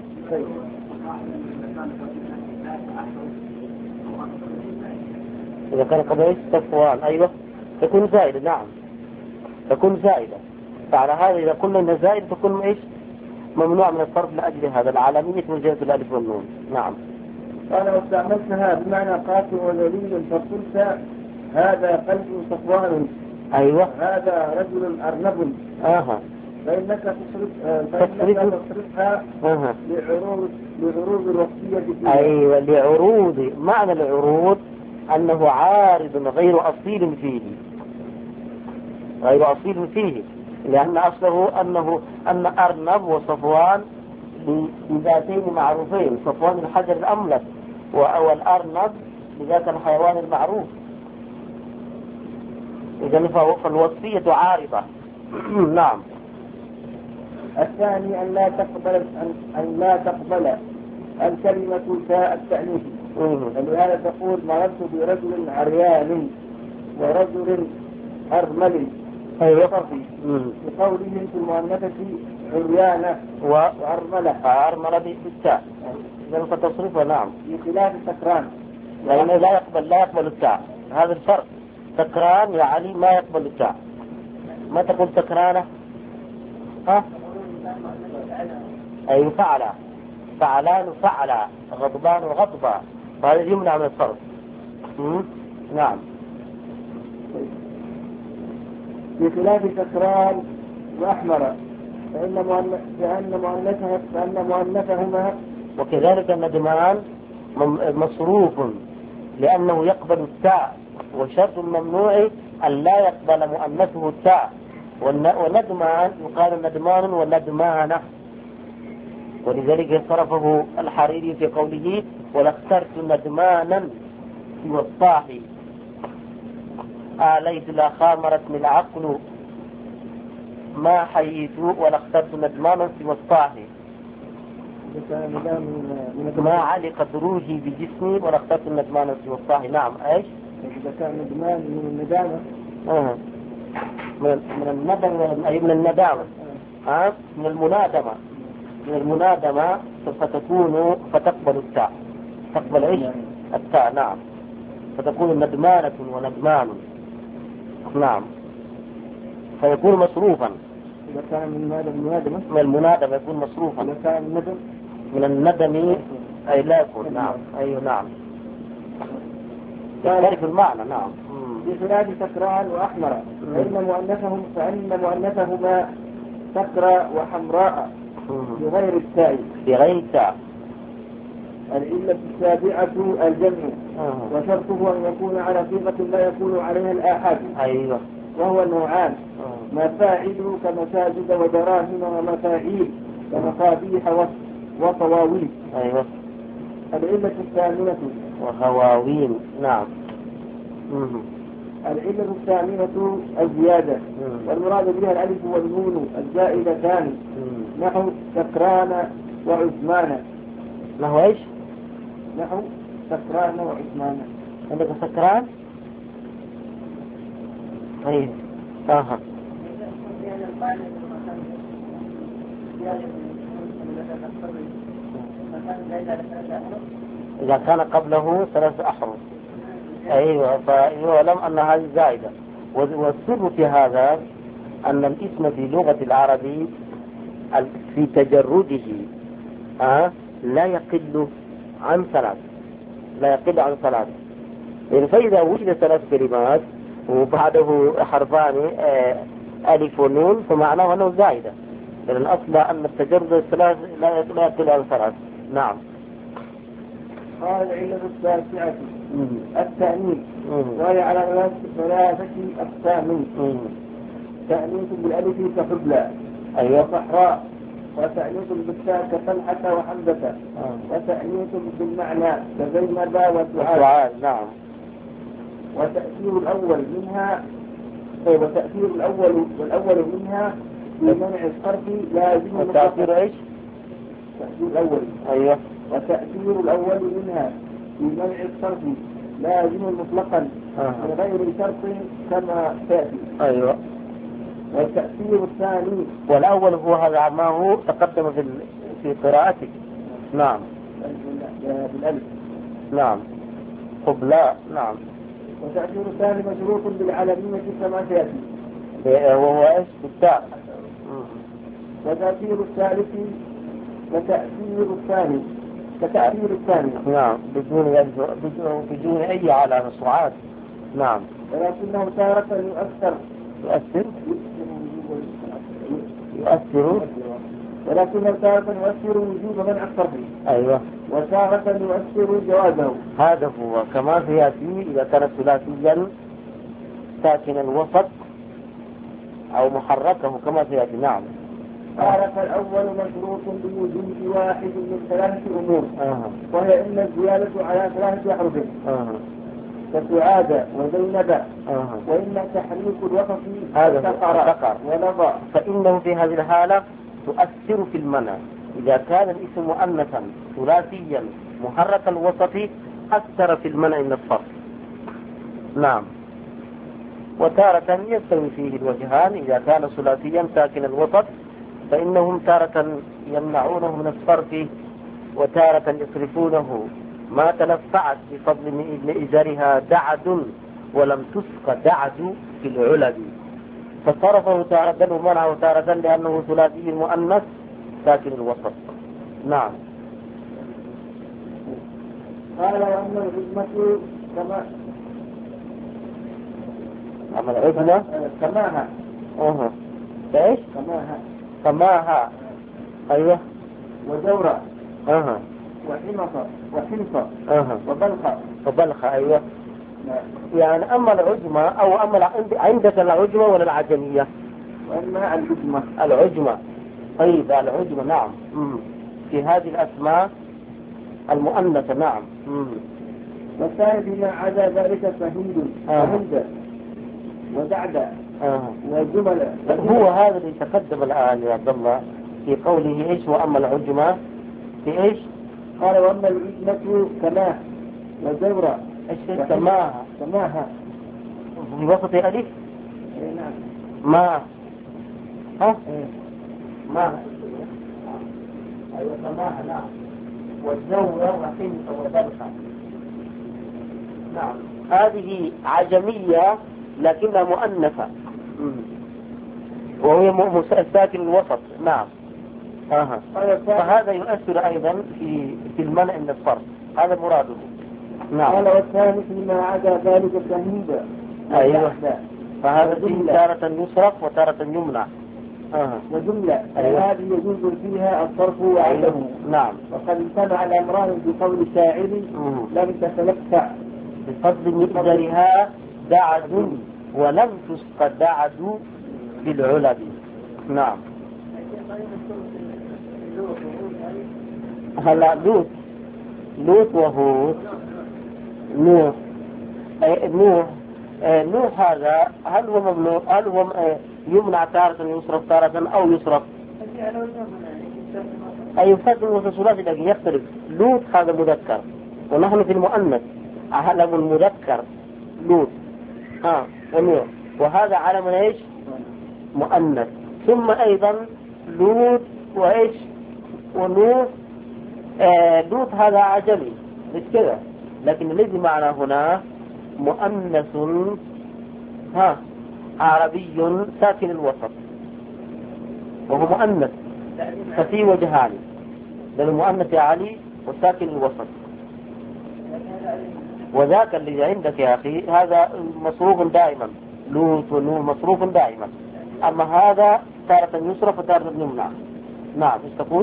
إذا كان قبل صفوان أيوة تكون زائدة. نعم تكون زائدة. فعلى هذا إذا قلنا إن زائدة تكون إيش ممنوع من الصرف لأجل هذا العالمية وزيادة الألف والنون. نعم. قال واستعملتها بمعنى قاسم وذليل فقلت هذا قلب صفوان. أيوة. هذا رجل أرنب. فإنك تصرفها لعروض الوصية فيها. أيوة لعروض. معنى العروض أنه عارض غير أصيل فيه، غير أصيل فيه، لأن أصله أن أرنب وصفوان بذاتين معروفين، صفوان الحجر الأملس والأرنب بذات الحيوان المعروف. إذن فالوصية عارضة. نعم. الثاني أن لا تقبل الكلمة تاء التأنيث، فلهذا تقول مررت برجل عريان ورجل أرمل. بقولهم في المؤنثة عريانة وأرملة. أرملة بالتاء. إذا فتصرفها. نعم. بخلاف سكران، لأنه لا يقبل التاء. هذا الفرق. سكران يعني ما يقبل التاء. ما تقول سكرانة؟ أي فعلا، فعلان فعلا، غضبان غضبا، فهذا يمنع من الصرف. نعم. بخلاف سكران وأحمر فإن مؤنثهما. وكذلك الندمان مصروف لأنه يقبل التاء، وشرط الممنوع أن لا يقبل مؤنثه التاء. والندمان يقال ندمان وندمانة، ولذلك صرفه الحريري في قوله ولاخترت ندمانا سوى الصاحي آليت لا خامرتني العقل ما حييت ولاخترت ندمانا سوى الصاحي ما علق ضروجي بجسمي ولاخترت الندمان سوى الصاحي. نعم. ايش؟ إذا كان ندمان من الندامة من الندم أي من الندامة من المنادمة، من المنادمة فتقبل التاء، تقبل ايش؟ التاء. نعم. فتكون ندمانة وندمان. نعم. فيكون مصروفا. إذا كان من المنادمة يكون مصروفا. إذا كان الندم من الندم أي لا يكون. نعم. أي نعم. يختلف المعنى. نعم. بخلاف سكران وأحمر فإن مؤنثهما سكرى وحمراء بغير التاء. بغير التاء. العلة السابعة الجمع، وشرطه أن يكون على صيغة لا يكون عليها الآحاد. أيوة. وهو نوعان: مفاعل كمساجد ودراهم، ومفاعيل كمصابيح وطواوين. أيوة. العلة الثامنة وهواوين. نعم. العلة الثامنة الزيادة، والمراد بها الألف والنون الزائدتان، نحو سكران وعثمان. نحو إيش؟ نحو سكران وعثمان. عندك سكران؟ طيب. إذا كان قبله 3 أحرف. أيوة، فيعلم أن هذه زائدة. والسر في هذا أن الاسم في لغة العربي في تجرده لا يقل عن 3. لا يقل عن 3. يعني فإذا وجد 3 كلمات وبعده حرفان ألف ونون فمعناه أنه زائدة. لأن الأصل أن التجرد الثلاث لا يقل عن 3. نعم. قال العلة التاسعة التأنيث، وهي على 3 أقسام: تأنيث بالألف كحبلى وصحراء، وتأنيث بالتاء كطلحة وحمزة، وتأنيث بالمعنى كزينب وسعاد. نعم. وتأثير الأول منها بمنع الصرف لازم. وتأثير إيش؟ تأثير الأول. أيوة. وتأثير الأول منها بمنع الصرف لازم مطلقا من غير شرط كما تأتي. أيوة. والتأثير الثاني، والأول هو هذا ما هو تقدم في قراءتك. نعم. بالألف. نعم. قبلاء. نعم. والتأثير الثاني مشروط بالعالمية كما تأتي، وهو إيش؟ بالتاء. وتأثير الثالث كتأثير الثاني. نعم. بدون أي علامة صعاد. نعم. ولكنه تارة يؤثر ولكنه تارة يؤثر وجوب منع الصرف. أيوة. وتارة يؤثر جوازه. هذا هو كما سيأتي إذا كان ثلاثيا ساكن الوسط أو محركه كما سيأتي. نعم. تارة الأول مشروط بوجود واحد من 3 أمور، وهي إما الزيادة على 3 أحرف كسعاد وزينب، وإما تحريك الوقف كسقر ولظى. فإنه في هذه الحالة تؤثر في المنع. إذا كان الاسم مؤنثا ثلاثيا محرك الوسط أثر في المنع من الصرف. نعم. وتارة يستوي فيه الوجهان. إذا كان ثلاثيا ساكن الوسط فإنهم تارة يمنعونه من الصرف، وتارة يصرفونه. ما تلفعت بفضل من إزارها دعد ولم تسق دعد في العلب، فصرفه تارة ومنعه تارة لأنه ثلاثي مؤنث ساكن الوسط. نعم. قال وأما العزمة أما العزمة كماها. إيش؟ كماها. أيوة. وجورة. وحنصة. وبلخة. أيوة. يعني أما العجمة أو أما عندك العجمة ولا العجمية؟ وأما العجمة. طيب العجمة. نعم. في هذه الأسماء المؤنثة. نعم. والثالث ما عدا ذلك فهند وهند ودعدة وجمل. هو هذا اللي تقدم الآن يا عبد الله في قوله إيش وأما العجمة في إيش؟ قال وأما العجمة كماه وجورة. إيش كماها في وسط ألف. نعم. ما أيوة كماها. نعم. والجورة وحنصة وبلخة. نعم. هذه عجمية لكنها مؤنثة وهي ساكن الوسط. نعم. فهذا يؤثر أيضا في المنع من الصرف. هذا مراده. نعم. قال والثالث ما عدا ذلك فهند. أيوة. فهذا فيه تارة يصرف وتارة يمنع. وجملة هذه يجوز فيها الصرف وعده. نعم. وقد اجتمع الأمران بقول الشاعر لم تتلفع بفضل مقدارها دعد ولم تسق دعد بالعلب. نعم. هلا لوط وهود نوح نوح هذا هل هو ممنوع؟ هل هو يمنع تارة يصرف تارة أو يصرف؟ أي فرق المتصلات لكن يختلف. لوط هذا مذكر ونحن في المؤنث علم المذكر لوط ونوح، وهذا علم ايش؟ مؤنث. ثم أيضا لوط وإيش ونوح. لوط هذا عجمي مش كذا، لكن الذي معنا هنا مؤنث عربي ساكن الوسط وهو مؤنث، ففي وجهان للمؤنث علي وساكن الوسط. وذاك اللي عندك يا أخي هذا مصروف دائما، لوط ونوح مصروف دائما، أما هذا تارة يصرف وتارة يمنع. نعم. ايش تقول؟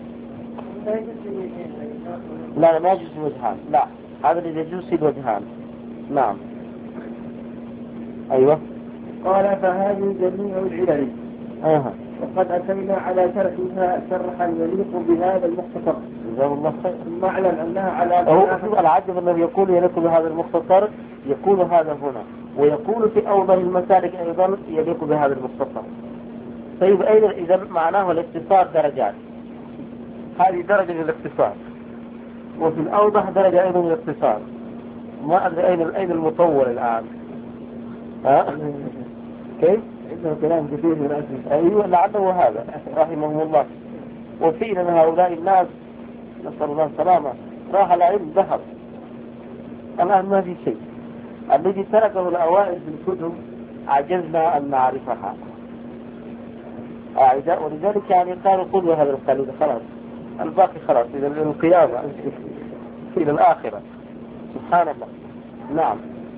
لا ما يجوز الوجهان، لا هذا اللي يجوز في الوجهان. نعم. أيوة. قال فهذه جميع العلل. وقد أتينا على شرحها شرحا يليق بهذا المختصر. جزاه الله خير. ثم أعلم أنها على العجب الذي يقول يليق بهذا المختصر يقول هذا هنا، ويقول في أوضح المسالك أيضا يليق بهذا المختصر. طيب أين إذا معناه الاختصار درجات، هذه درجة الاختصار، وفي الأوضح درجة أيضا الاختصار. ما أدري أين المطول الآن. كيف؟ عنده كلام كثير من أجل. أيوة لعله هذا رحمهم الله. وفينا هؤلاء الناس نسأل الله السلامة راح العلم ذهب، الآن ما في شيء. الذي تركه الأوائل في الكتب عجزنا أن نعرفها. ولذلك يعني قالوا خذوا هذا القليل خلاص، الباقي خلاص إلى القيامة إلى الآخرة. سبحان الله. نعم.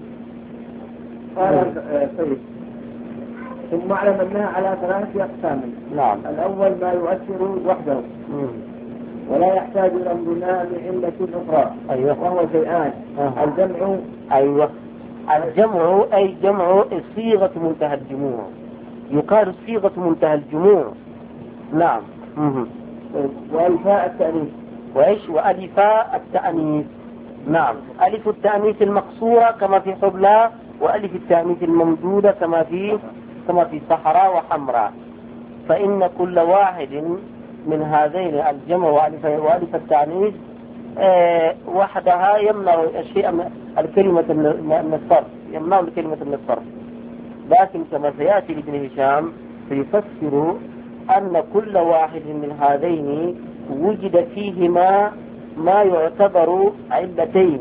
طيب. ثم اعلم أنها على 3 أقسام. نعم. الأول ما يؤثر وحده ولا يحتاج إلى انضمام لعلة أخرى. أيوة. وهو شيئان. الجمع. أيوة. الجمع أي جمع صيغة منتهى الجموع، يقال صيغة منتهى الجموع. نعم. وألفاء التأنيث. وإيش؟ وألفاء التأنيث. نعم. ألف التأنيث المقصورة كما في حبلى، وألف التأنيث الممدودة كما في صحراء وحمراء. فإن كل واحد من هذين الجمع وألف التأنيث وحدها يمنع الشيء الكلمة من الصرف، يمنع الكلمة من الصرف. لكن كما سيأتي لابن هشام سيفسر أن كل واحد من هذين وجد فيهما ما يعتبر علتين.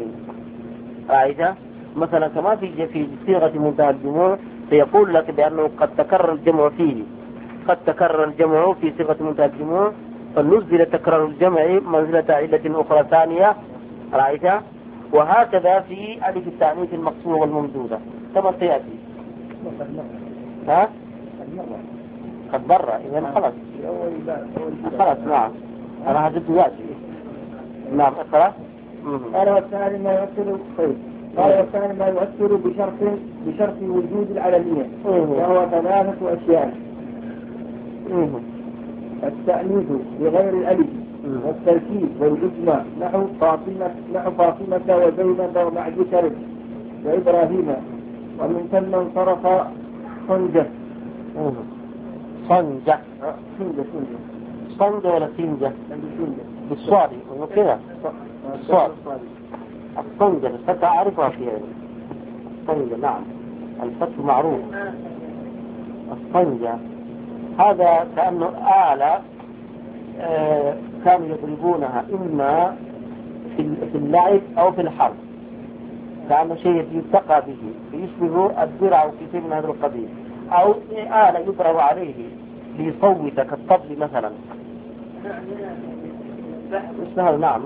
مثلا كما في صيغة منتهى الجموع سيقول لك بأنه قد تكرر الجمع فيه، قد تكرر الجمع في صيغة منتهى الجموع فنزل تكرار الجمع منزلة علة أخرى ثانية. رأيت؟ وهكذا في ألف التأنيث المقصورة والممدودة كما سيأتي. قد بر إذن خلاص. نعم. أنا هجبت يأتي. نعم. اقرأ. قال والثاني ما يؤثر بشرط وجود العلمية، وهو 3 أشياء. التأنيث بغير الألف، والتركيب والإجماع نحو فاطمة وزينب ومعجشر وإبراهيم. ومن ثم انصرف صنجة ولا سنجة بالصاد وكذا الصاد الصنجة الفتح أعرفها فيها الصنجة. نعم. الفتح معروف. الصنجة هذا كأنه آلة كانوا يضربونها إما في اللعب أو في الحرب، كأنه شيء يتقى به يشبه الدرع أو كثير من هذا القبيل، أو آلة يضرب عليه ليصوت كالطبل مثلا. اسمها نعم.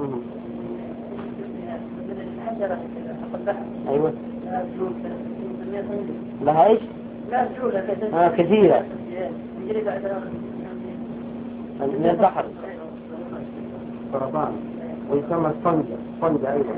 أيوة. لها إيش؟ كثيرة. من البحر سرطان ويسمى الصنجة أيضا.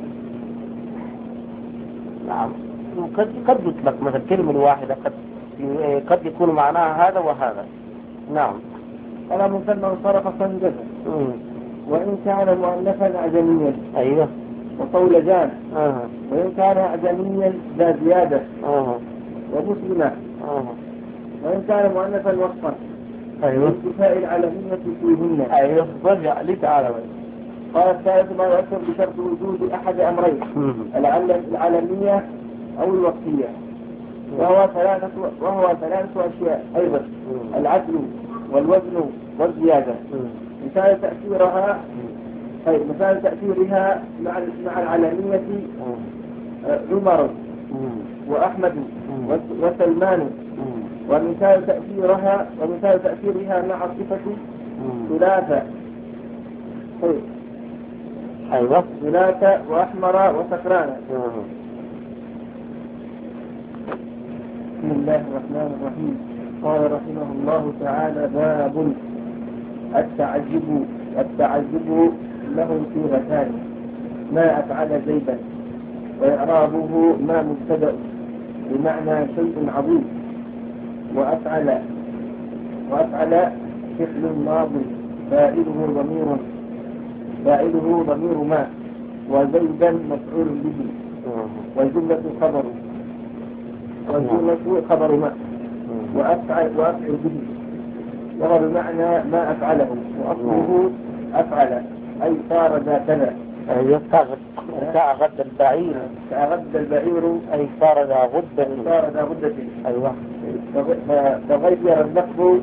نعم. قد يطلق مثل كلمة واحدة قد يكون معناها هذا وهذا. نعم. ولا مثل من صرف صنجة وإن كان مؤلفا أعجميا. أيوه. وصولجان. وإن كان أعجميا ذا زيادة. ومسلمة. وإن كان مؤلفا وصفا. أيوه. انتفاء العالمية فيهن. أيوه. رجع لي تعالى. قال الثالث ما يؤثر بشرط وجود أحد أمرين العالمية أو الوقتية وهو ثلاثة أشياء أيضا العدل والوزن والزيادة. مثال تأثيرها مع العالمية عمر وأحمد وسلمان. ومثال تأثيرها مع الصفة ثلاثة. أيوة. ثلاثة وأحمر وسكران. بسم الله الرحمن الرحيم. قال رحمه الله تعالى باب التعجب له صيغتان ما أفعل زيدا وإعرابه ما مبتدأ بمعنى شيء عظيم وأفعل فعل ماضي فاعله ضمير ما وزيدا مفعول به والجملة خبر ما وأفعل به وهو بمعنى ما أفعله وأصله أفعل أي صار ذا كذا. كأغد البعير أي صار ذا غدة. أيوة. تغير اللفظ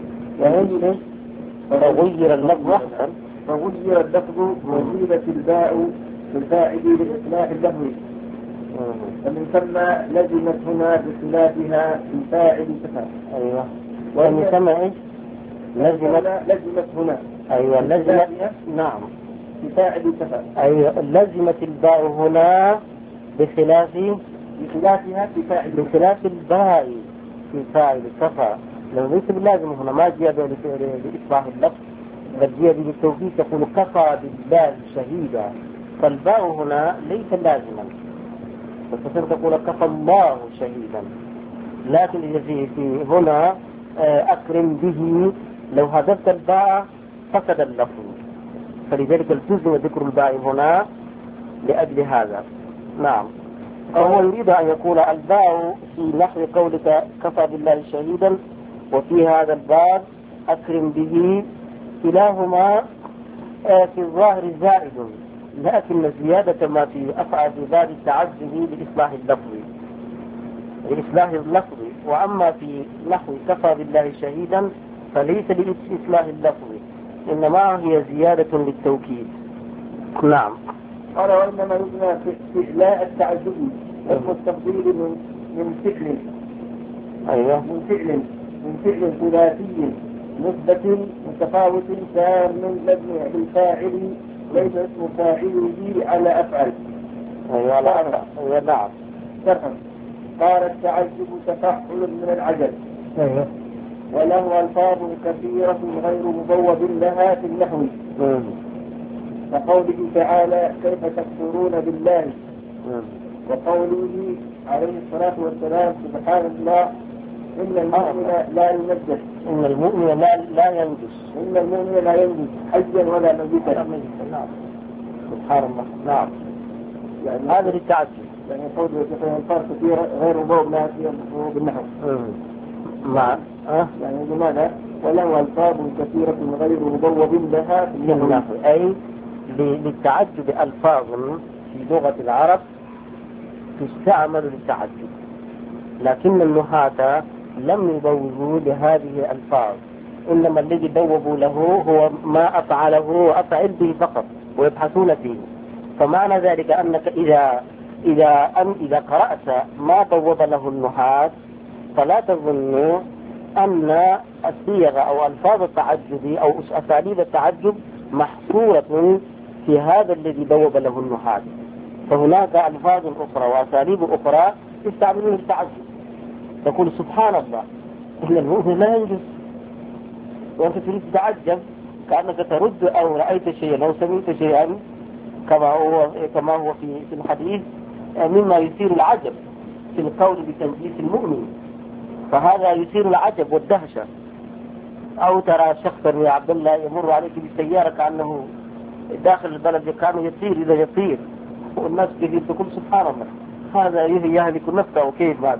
وزيدت الباء بالفاعل لإصلاح اللفظ فمن ثم لزمت هنا بخلافها الفاعل كفى. أيوة. ومن ثم إيش؟ لزمت هنا. أيوة. لزمت. نعم. بفاعل كفى. أيوة. لزمت الباء هنا بخلافها بخلاف الباء في فاعل كفى. لو ليس باللازم هنا ما جاء لإصلاح اللفظ بل جاء بالتوكيد تقول كفى بالله شهيدا فالباء هنا ليس لازما فتصير تقول كفى الله شهيدا. لكن إذا في هنا أكرم به لو هدفت الباء فسد اللفظ فلذلك التزم ذكر الباء هنا لأجل هذا. نعم. فهو يريد أن يقول الباء في نحو قولك كفى بالله شهيدا وفي هذا الباب أكرم به كلاهما في الظاهر زائد لكن زيادة ما في أفعل في باب التعجب لإصلاح اللفظ وأما في نحو كفى بالله شهيدا فليس لإصلاح اللفظ إنما هي زيادة للتوكيد. نعم. قال وإنما يبنى في إعلاء التعجب اسم التفضيل من فعل. أيوة. من فعل ثلاثي مثبت متفاوت تام مبني بالفاعل ليس اسم فاعله على أفعل. أيوة على أفعل. أيوة نعم. قال التعجب تفعل من العجب. أيوة. وله ألفاظ كثيرة غير مبوب لها في النحو كقوله تعالى كيف تكفرون بالله وقوله عليه الصلاة والسلام سبحان الله إن المؤمن لا ينجس. إن المؤمن لا ينجس حيا ولا ميتا. نعم. سبحان الله. نعم. يعني هذا للتعجب يعني قول ألفاظ كثيرة غير مبوب لها بالنحو يعني لماذا؟ وله ألفاظ كثيرة غير مبوب لها في النحو أي للتعجب ألفاظ في لغة العرب تستعمل للتعجب لكن النحاة لم يبوبوا لهذه الألفاظ إنما الذي بوبوا له هو ما أفعله وأفعل به فقط ويبحثون فيه. فمعنى ذلك أنك إذا قرأت ما بوب له النحاة فلا تظن أن الصيغة أو ألفاظ التعجب أو أساليب التعجب محصورة في هذا الذي بوب له النحاة فهناك ألفاظ أخرى وأساليب أخرى يستعملون التعجب تقول سبحان الله إن المؤمن لا ينجس وأنت تريد تتعجب كأنك ترد أو رأيت شيئا أو سمعت شيئا كما هو في الحديث مما يثير العجب في القول بتنجيس المؤمن، فهذا يثير العجب والدهشة. أو ترى شخصا يا عبد الله يمر عليك بالسيارة كأنه داخل البلد كانه يطير إذا يطير، والناس كثير تقول سبحان الله هذا يهلك نفسه وكيف هذا.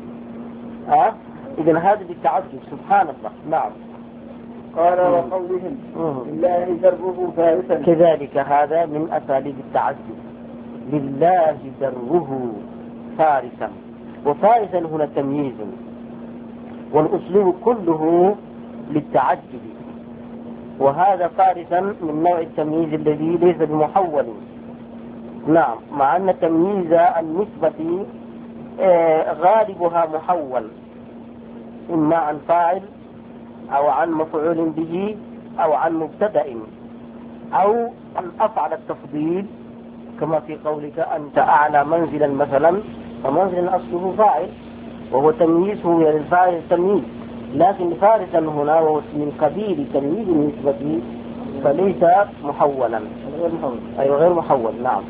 إذن هذا بالتعجب سبحان الله. نعم. قال وقولهم لله دره فارسا، كذلك هذا من أساليب التعجب، لله دره فارسا، وفارسا هنا تمييز، والأسلوب كله للتعجب، وهذا فارسا من نوع التمييز الذي ليس بمحول. نعم، مع أن تمييز النسبة غالبها محول، إما عن فاعل أو عن مفعول به أو عن مبتدأ أو عن أفعل التفضيل، كما في قولك أنت أعلى منزلا مثلا، فمنزل أصله فاعل وهو تمييزه للفاعل التمييز، لكن فارسا هنا وهو من قبيل تمييز النسبة فليس محولا، غير محول. نعم.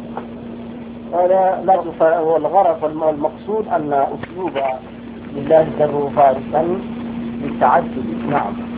لكن الغرض والمقصود أن أسلوب لله دره فارسا للتعجب. نعم.